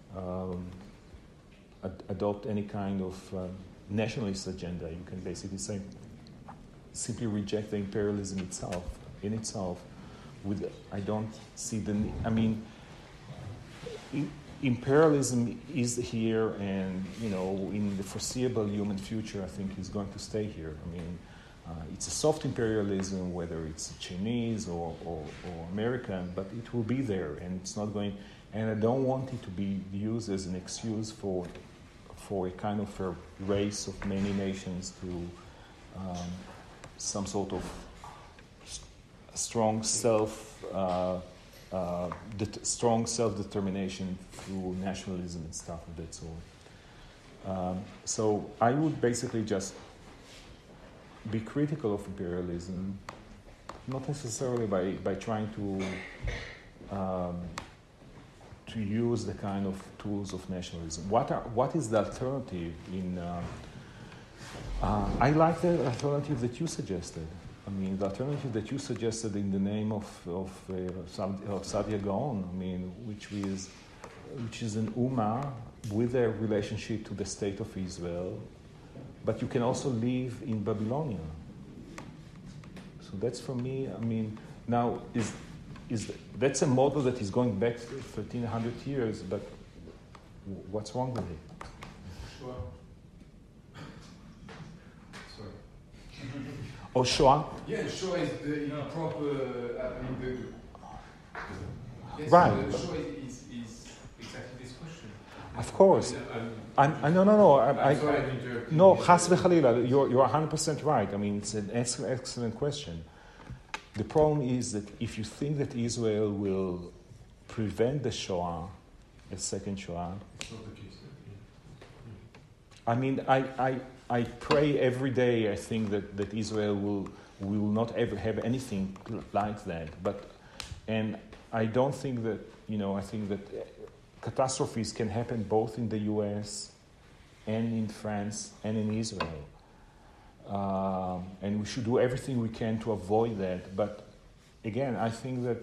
adopt any kind of nationalist agenda. You can basically simply reject the imperialism in itself. I don't see the... imperialism is here, and in the foreseeable human future, I think is going to stay here. I mean, it's a soft imperialism, whether it's Chinese or American, but it will be there, and it's not going. And I don't want it to be used as an excuse for a kind of a race of many nations to some sort of strong self-determination through nationalism and stuff of that sort. So I would basically just be critical of imperialism, not necessarily by trying to use the kind of tools of nationalism. What is the alternative in? I like the alternative that you suggested. I mean, the alternative that you suggested in the name of Saadia Gaon. I mean, which is an Ummah with a relationship to the state of Israel, but you can also live in Babylonia. So that's for me. I mean, now that's a model that is going back 1,300 years, but what's wrong with it?
Shoah. Sorry.
Oh, Shoah?
Yeah, Shoah is the proper. Yes,
right.
Shoah is exactly this question.
Of course. No, Chas v'Chalila, you're 100% right. I mean, it's an excellent question. The problem is that if you think that Israel will prevent the Shoah, a second Shoah,
it's not the case.
I mean, I pray every day. I think that Israel will not ever have anything like that. And I don't think that I think that catastrophes can happen both in the U.S. and in France and in Israel. And we should do everything we can to avoid that. But again, I think that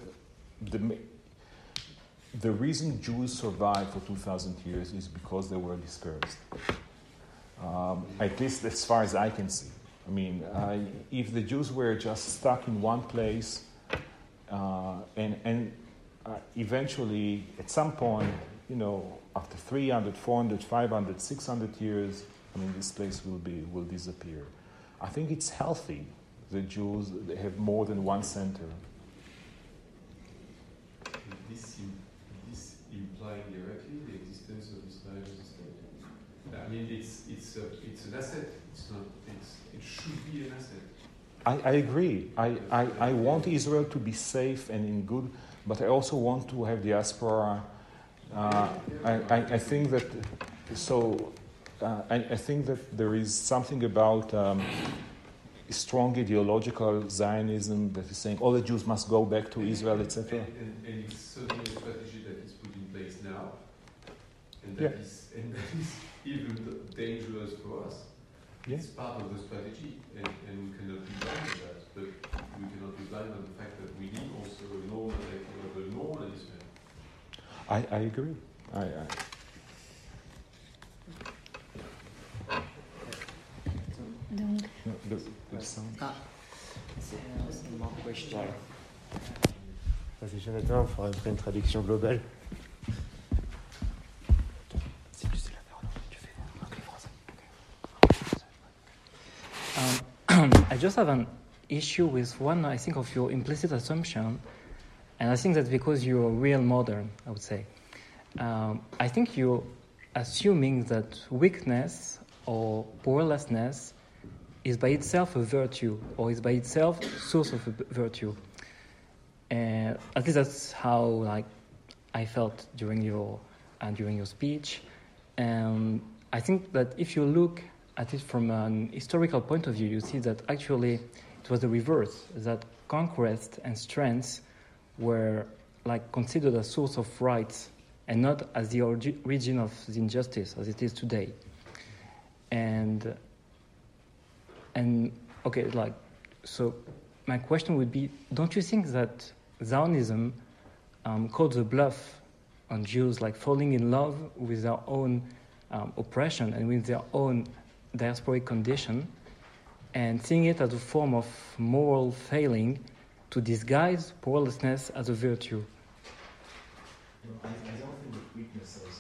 the reason Jews survived for 2,000 years is because they were dispersed. At least as far as I can see. I mean, if the Jews were just stuck in one place, and eventually, at some point, after 300, 400, 500, 600 years, I mean, this place will disappear. I think it's healthy that Jews have more than one center.
This implying directly the existence of Israel as a state. I mean, it's an asset. It should be an asset.
I agree. I want Israel to be safe and in good, but I also want to have diaspora. I think that so. I think that there is something about strong ideological Zionism that is saying all the Jews must go back to Israel, etc.
And it's certainly a strategy that is put in place now, and that is even dangerous for us.
Yeah.
It's part of the strategy, and we cannot be blind to that. But we cannot be blind on the fact that we need also a normal Israel.
I agree.
Donc,
c'est une question. Vas-y, Jonathan, il faudra faire une traduction globale. Si tu sais la faire, tu fais anglais, français.
I just have an issue with one, I think, of your implicit assumption, and I think that's because you're real modern, I would say. I think you're assuming that weakness or powerlessness is by itself a virtue, or is by itself source of a virtue. And at least that's how I felt during your speech. And I think that if you look at it from an historical point of view, you see that actually it was the reverse, that conquest and strength were considered a source of rights and not as the origin of the injustice as it is today. And okay, so my question would be, don't you think that Zionism called the bluff on Jews, falling in love with their own oppression and with their own diasporic condition, and seeing it as a form of moral failing to disguise powerlessness as a virtue?
I don't think that weakness or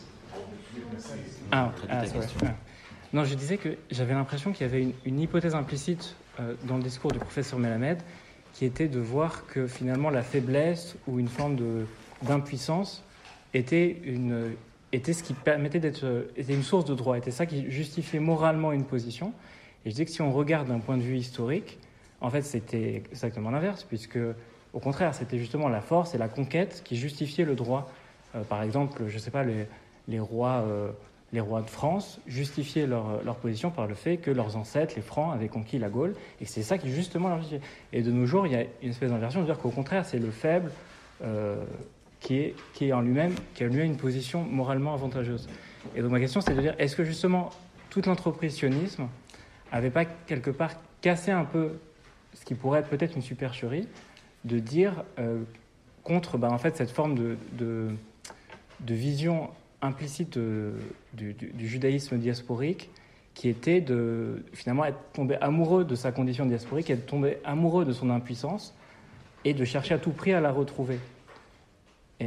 traduit ta question.
Non, je disais que j'avais l'impression qu'il y avait une hypothèse implicite dans le discours du professeur Melamed, qui était de voir que finalement la faiblesse ou une forme d'impuissance était ce qui permettait était une source de droit, était ça qui justifiait moralement une position. Et je disais que si on regarde d'un point de vue historique, en fait c'était exactement l'inverse, puisque au contraire c'était justement la force et la conquête qui justifiaient le droit. Par exemple, je ne sais pas, les rois de France justifiaient leur position par le fait que leurs ancêtres, les Francs, avaient conquis la Gaule, et que c'est ça qui justement leur justifiait. Et de nos jours, il y a une espèce d'inversion de dire qu'au contraire, c'est le faible qui a lui-même une position moralement avantageuse. Et donc ma question, c'est de dire, est-ce que justement toute l'entreprise sionisme n'avait pas quelque part cassé un peu ce qui pourrait être peut-être une supercherie, de dire contre en fait, cette forme de vision implicite du judaïsme diasporique, qui était de finalement être tombé amoureux de sa condition diasporique, être tombé amoureux de son impuissance et de chercher à tout prix à la retrouver.
So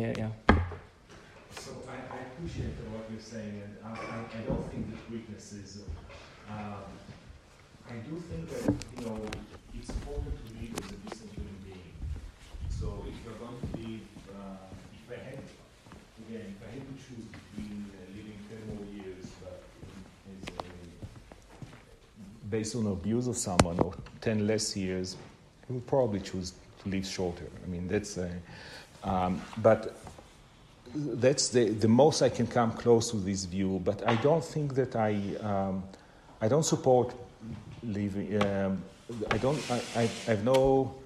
I appreciate what you're saying, and I don't think that weaknesses. I do think that it's important to live as a decent human being. So if you're going to live, if I had to choose between living 10 more years, but based on abuse of someone, or 10 less years, I would probably choose to live shorter. I mean, that's but that's the most I can come close to this view. But I don't think that I don't support living. I have no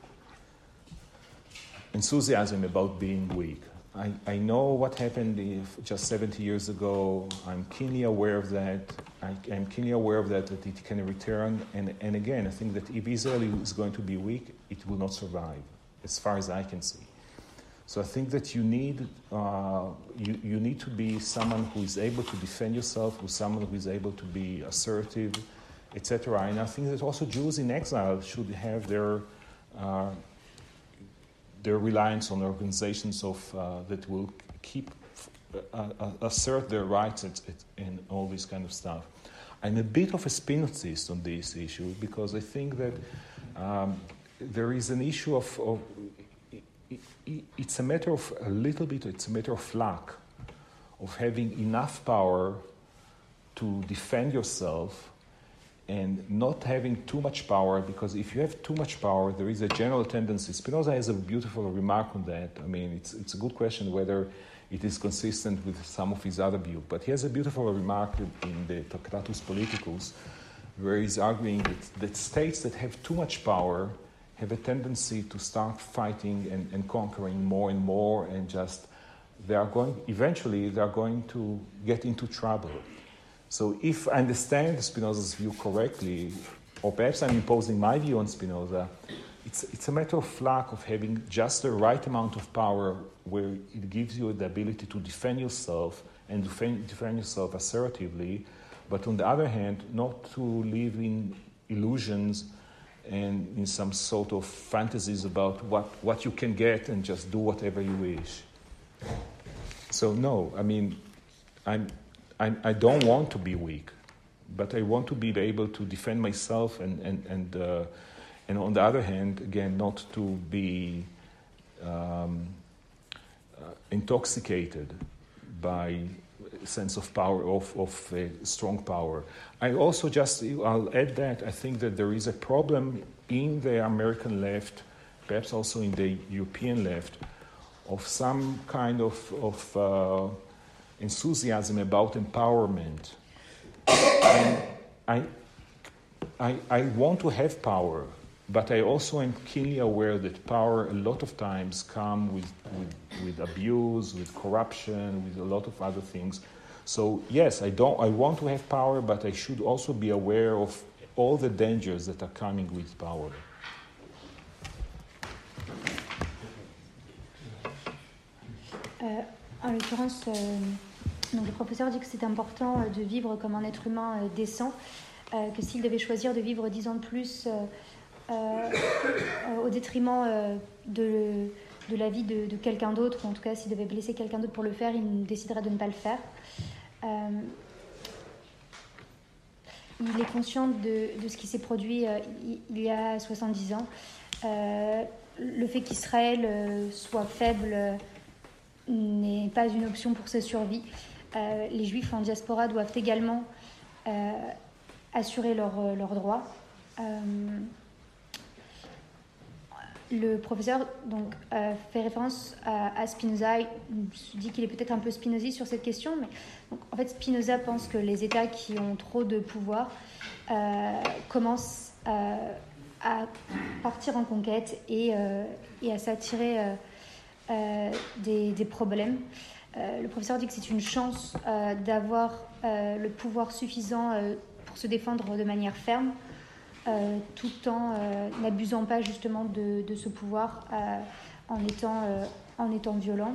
enthusiasm about being weak. I know what happened just 70 years ago. I'm keenly aware of that. I'm keenly aware of that it can return. And again, I think that if Israel is going to be weak, it will not survive, as far as I can see. So I think that you need to be someone who is able to defend yourself, who's someone who is able to be assertive, etc. And I think that also Jews in exile should have their reliance on organizations that will keep assert their rights and all this kind of stuff. I'm a bit of a Spinozist on this issue because I think that there is an issue of it's a matter of it's a matter of luck, of having enough power to defend yourself and not having too much power, because if you have too much power, there is a general tendency. Spinoza has a beautiful remark on that. I mean, it's a good question whether it is consistent with some of his other views, but he has a beautiful remark in the Tractatus Politicus, where he's arguing that states that have too much power have a tendency to start fighting and conquering more and more, and eventually they are going to get into trouble. So if I understand Spinoza's view correctly, or perhaps I'm imposing my view on Spinoza, it's a matter of luck, of having just the right amount of power where it gives you the ability to defend yourself and defend yourself assertively, but on the other hand, not to live in illusions and in some sort of fantasies about what you can get and just do whatever you wish. So no, I mean, I don't want to be weak, but I want to be able to defend myself and on the other hand, again, not to be intoxicated by a sense of power, of strong power. I'll add that I think that there is a problem in the American left, perhaps also in the European left, of some kind of enthusiasm about empowerment. And I want to have power, but I also am keenly aware that power a lot of times comes with abuse, with corruption, with a lot of other things. So yes, I want to have power, but I should also be aware of all the dangers that are coming with power.
En l'occurrence, donc le professeur dit que c'est important de vivre comme un être humain décent, que s'il devait choisir de vivre 10 ans de plus au détriment de la vie de quelqu'un d'autre, ou en tout cas s'il devait blesser quelqu'un d'autre pour le faire, il déciderait de ne pas le faire. il est conscient de ce qui s'est produit il y a 70 ans. Le fait qu'Israël soit faible n'est pas une option pour sa survie. Les Juifs en diaspora doivent également assurer leurs droits. Le professeur fait référence à Spinoza. Je dis qu'il est peut-être un peu spinoziste sur cette question, mais donc, en fait, Spinoza pense que les États qui ont trop de pouvoir commencent à partir en conquête et à s'attirer des problèmes. Le professeur dit que c'est une chance d'avoir le pouvoir suffisant pour se défendre de manière ferme, tout en n'abusant pas justement de ce pouvoir en étant violent.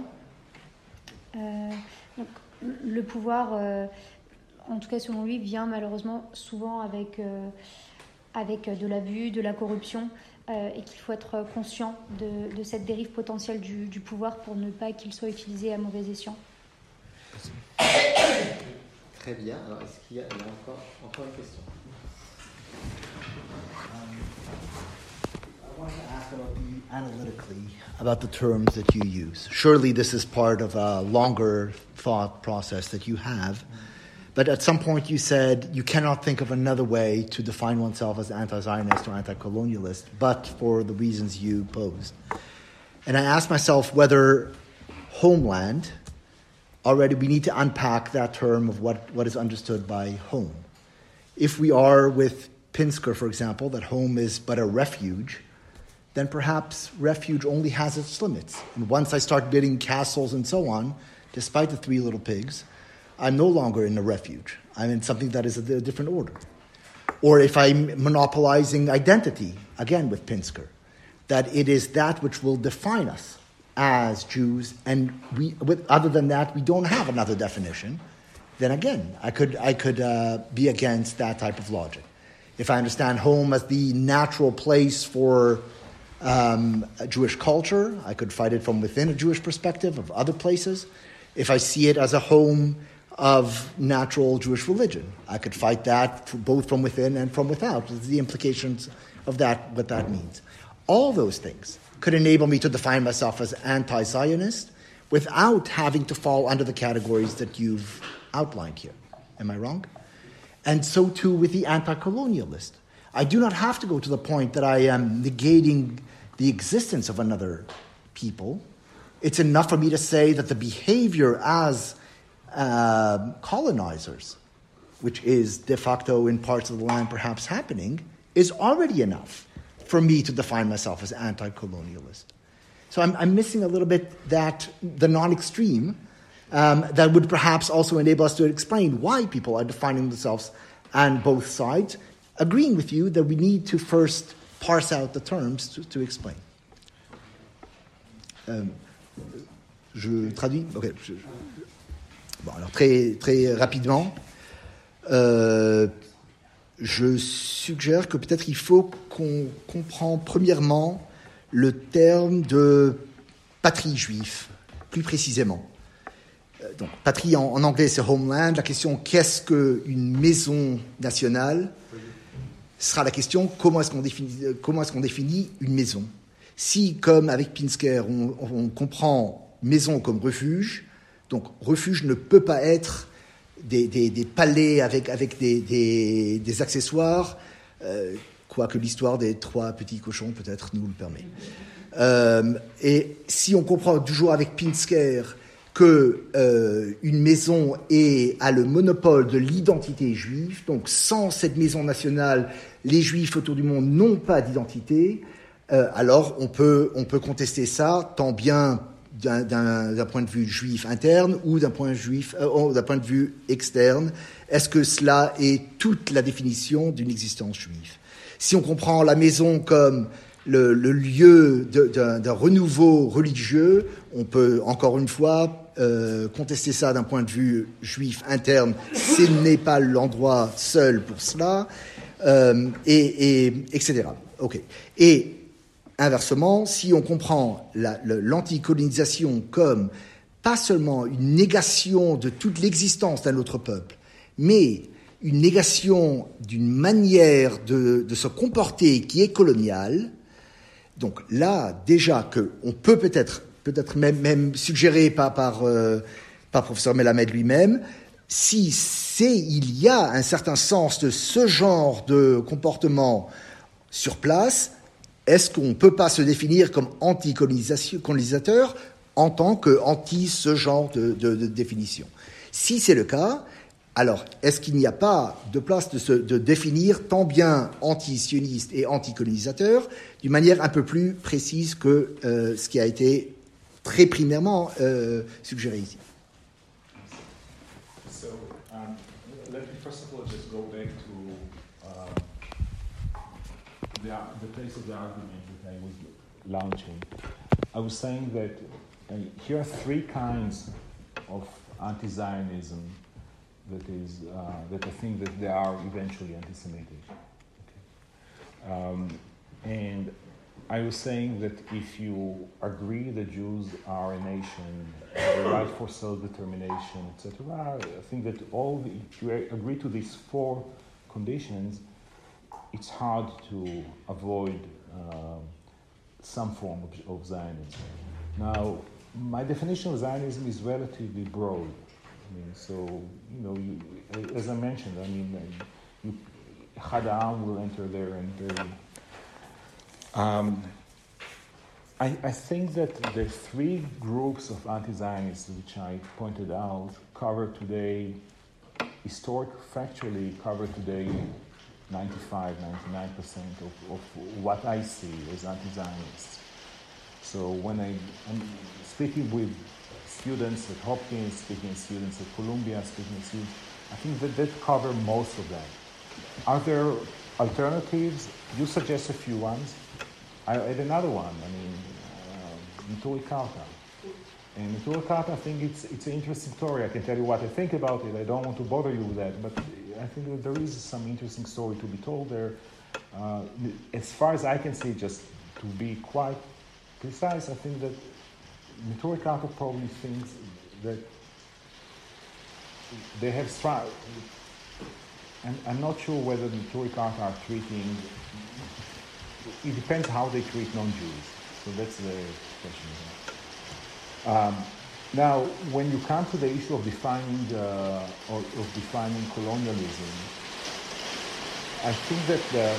Donc, le pouvoir, en tout cas selon lui, vient malheureusement souvent avec de l'abus, de la corruption, et qu'il faut être conscient de cette dérive potentielle du pouvoir pour ne pas qu'il soit utilisé à mauvais escient.
Très bien. Alors, est-ce qu'il y a encore une question?
I want to ask about analytically about the terms that you use. Surely this is part of a longer thought process that you have. But at some point you said you cannot think of another way to define oneself as anti-Zionist or anti-colonialist, but for the reasons you posed. And I asked myself whether homeland, already we need to unpack that term of what is understood by home. If we are with Pinsker, for example, that home is but a refuge, then perhaps refuge only has its limits. And once I start building castles and so on, despite the Three Little Pigs, I'm no longer in a refuge. I'm in something that is a different order. Or if I'm monopolizing identity, again with Pinsker, that it is that which will define us as Jews, and other than that, we don't have another definition, then again, I could be against that type of logic. If I understand home as the natural place for Jewish culture, I could fight it from within a Jewish perspective of other places. If I see it as a home of natural Jewish religion, I could fight that both from within and from without, the implications of that, what that means. All those things could enable me to define myself as anti-Zionist without having to fall under the categories that you've outlined here. Am I wrong? And so too with the anti-colonialist. I do not have to go to the point that I am negating the existence of another people. It's enough for me to say that the behavior as colonizers, which is de facto in parts of the land perhaps happening, is already enough for me to define myself as anti-colonialist. So I'm missing a little bit the non-extreme that would perhaps also enable us to explain why people are defining themselves on both sides, agreeing with you that we need to first parse out the terms to explain. Je traduis? Okay. Bon, alors très, très rapidement, je suggère que peut-être il faut qu'on comprenne premièrement le terme de patrie juive, plus précisément. Donc, patrie en anglais c'est homeland. La question qu'est-ce qu'une maison nationale sera la question comment est-ce qu'on définit une maison. Si, comme avec Pinsker, on comprend maison comme refuge, donc refuge ne peut pas être des palais avec des accessoires, quoique l'histoire des 3 petits cochons peut-être nous le permet. Et si on comprend toujours avec Pinsker que une maison a le monopole de l'identité juive, donc sans cette maison nationale, les juifs autour du monde n'ont pas d'identité, alors on peut contester ça tant bien d'un point de vue juif interne ou d'un point de vue externe. Est-ce que cela est toute la définition d'une existence juive? Si on comprend la maison comme le lieu d'un renouveau religieux, on peut encore une fois contester ça d'un point de vue juif interne. Ce n'est pas l'endroit seul pour cela, etc. Ok. Et inversement, si on comprend l'anticolonisation comme pas seulement une négation de toute l'existence d'un autre peuple, mais une négation d'une manière de se comporter qui est coloniale. Donc là, déjà, qu'on peut peut-être même suggérer par professeur Melamed lui-même, il y a un certain sens de ce genre de comportement sur place, est-ce qu'on ne peut pas se définir comme anti-colonisateur en tant qu'anti ce genre de définition? Si c'est le cas, alors est-ce qu'il n'y a pas de place de définir tant bien anti-sioniste et anti-colonisateur d'une manière un peu plus précise que ce qui a été très primairement suggéré ici?
So, let me first of all just go back to the place of the argument that I was launching. I was saying that here are three kinds of anti-Zionism that I think that they are eventually anti-Semitic. Okay. And I was saying that if you agree that Jews are a nation, the right for self-determination, etc., I think that if you agree to these four conditions, it's hard to avoid some form of Zionism. Now, my definition of Zionism is relatively broad. I mean, so, as I mentioned, Chad Ha'am will enter there and I think that the three groups of anti-Zionists which I pointed out factually cover today 95, 99% of what I see as anti-Zionists. So when I'm speaking with students at Hopkins, speaking with students at Columbia, speaking with students, I think that cover most of that. Are there alternatives? You suggest a few ones. I add another one. Neturei Karta. And Neturei Karta, I think it's an interesting story. I can tell you what I think about it. I don't want to bother you with that, but I think that there is some interesting story to be told there. As far as I can see, just to be quite precise, I think that Neturei Karta probably thinks that they have strived. I'm not sure whether the Neturei Karta are treating. It depends how they treat non-Jews. So that's the question. Now, when you come to the issue of defining colonialism, I think that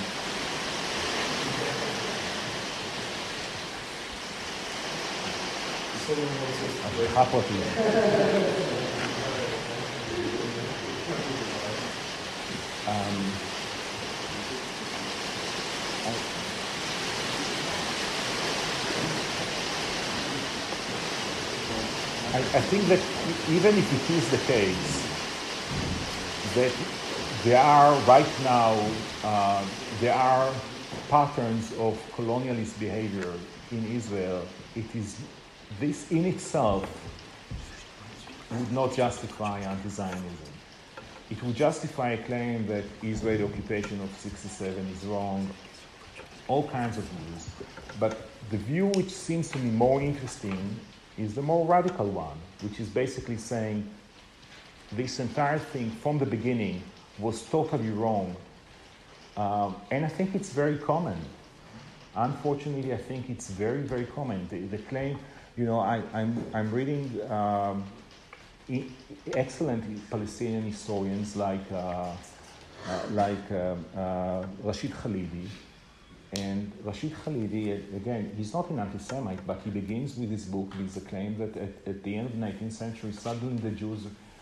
I think that even if it is the case that there are right now there are patterns of colonialist behavior in Israel, this in itself would not justify anti-Zionism. It would justify a claim that Israeli occupation of 1967 is wrong, all kinds of views. But the view which seems to me more interesting is the more radical one, which is basically saying this entire thing from the beginning was totally wrong. And I think it's very common. Unfortunately, I think it's very, very common. The claim, I'm reading excellent Palestinian historians like Rashid Khalidi. And Rashid Khalidi, again, he's not an anti-Semite, but he begins with his book with the claim that at the end of the 19th century, suddenly the Jews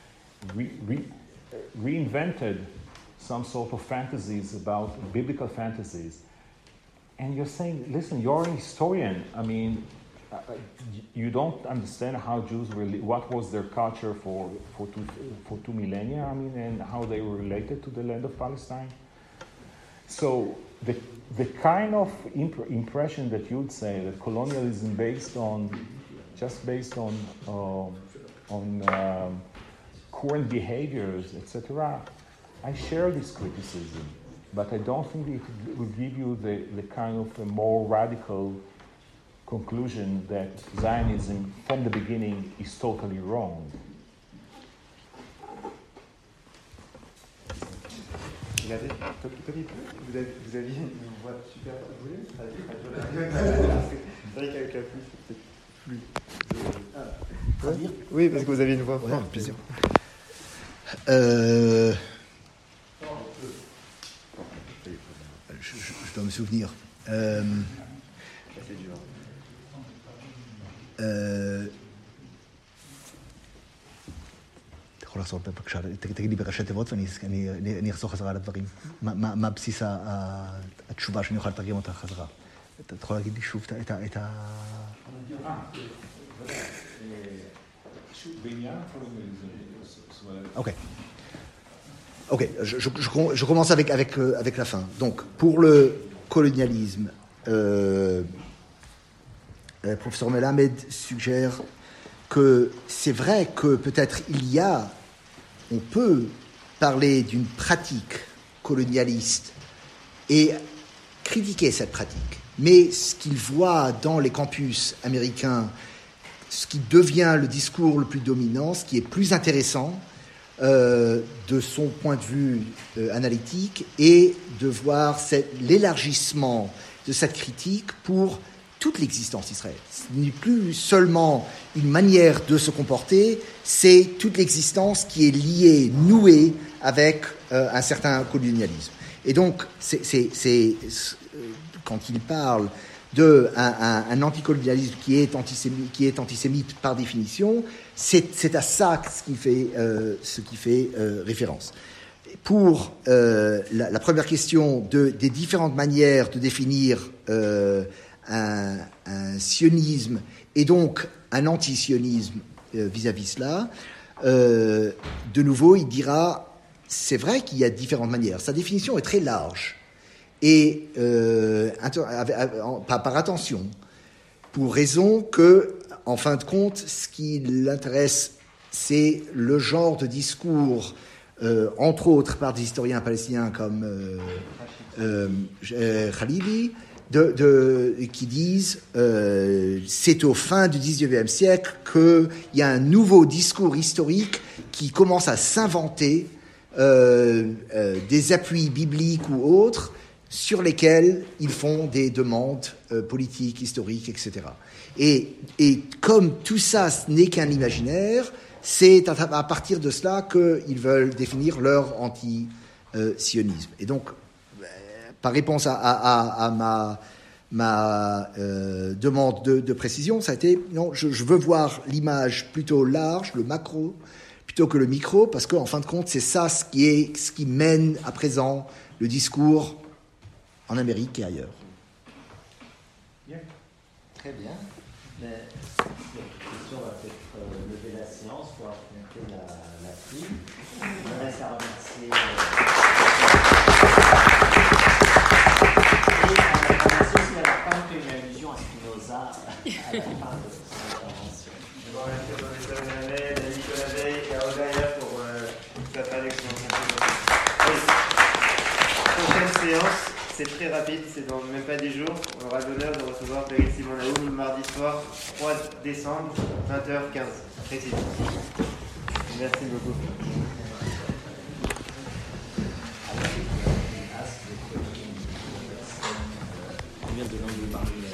reinvented some sort of fantasies about biblical fantasies. And you're saying, listen, you're a historian. You don't understand how Jews what was their culture for 2 millennia, and how they were related to the land of Palestine. So the kind of impression that you'd say that colonialism based on current behaviors, etc. I share this criticism, but I don't think it will give you the kind of a more radical conclusion that Zionism from the beginning is totally wrong.
Regardez, comme il pleut, vous aviez une voix super. Vous voulez traduire? C'est vrai qu'avec la pluie, c'est peut-être plus.
Traduire?
Oui, parce que vous avez une voix.
Ouais, plaisir. Je dois me souvenir.
C'est dur.
יכול לחזור בבקשה, תגיד לי בראשי תיבות ואני אחזור חזרה על הדברים. מה בסיס התשובה שאני אוכל לתרגם אותה חזרה? אתה יכול להגיד לי שוב את ה... Ok, je commence avec la fin. Donc, pour le colonialisme, professeur Melamed suggère que c'est vrai que peut-être on peut parler d'une pratique colonialiste et critiquer cette pratique. Mais ce qu'il voit dans les campus américains, ce qui devient le discours le plus dominant, ce qui est plus intéressant de son point de vue analytique, et de voir l'élargissement de cette critique pour toute l'existence d'Israël. Ce n'est plus seulement une manière de se comporter, c'est toute l'existence qui est liée, nouée avec un certain colonialisme. Et donc, quand il parle d'un anticolonialisme qui est antisémite par définition, c'est à ça ce qui fait référence. Pour la première question des différentes manières de définir un sionisme et donc un antisionisme vis-à-vis cela, de nouveau, il dira, c'est vrai qu'il y a différentes manières. Sa définition est très large. Et par attention, pour raison que, en fin de compte, ce qui l'intéresse, c'est le genre de discours, entre autres par des historiens palestiniens comme Khalili, qui disent c'est au fin du XIXe siècle qu'il y a un nouveau discours historique qui commence à s'inventer des appuis bibliques ou autres sur lesquels ils font des demandes politiques, historiques, etc. Et comme tout ça ce n'est qu'un imaginaire, c'est à partir de cela qu'ils veulent définir leur anti-sionisme. Et donc, par réponse à ma demande de précision, ça a été, non, je veux voir l'image plutôt large, le macro, plutôt que le micro, parce qu'en fin de compte, c'est ça ce qui mène à présent le discours en Amérique et ailleurs.
Bien. Très bien. La question va peut-être lever la séance pour affronter la pluie. Je me reste à remercier. Et à remercier aussi d'avoir pas fait une allusion à Spinoza à la fin de son intervention. Je vous remercie au professeur Melamed, à Nicolas Veil et à Odaya pour sa traduction. Prochaine séance. C'est très rapide, c'est dans même pas 10 jours. On aura l'honneur de recevoir Périt Simon Naoum le mardi soir, 3 décembre, 20h15. Précis. Merci beaucoup. Combien de langues vous parlez?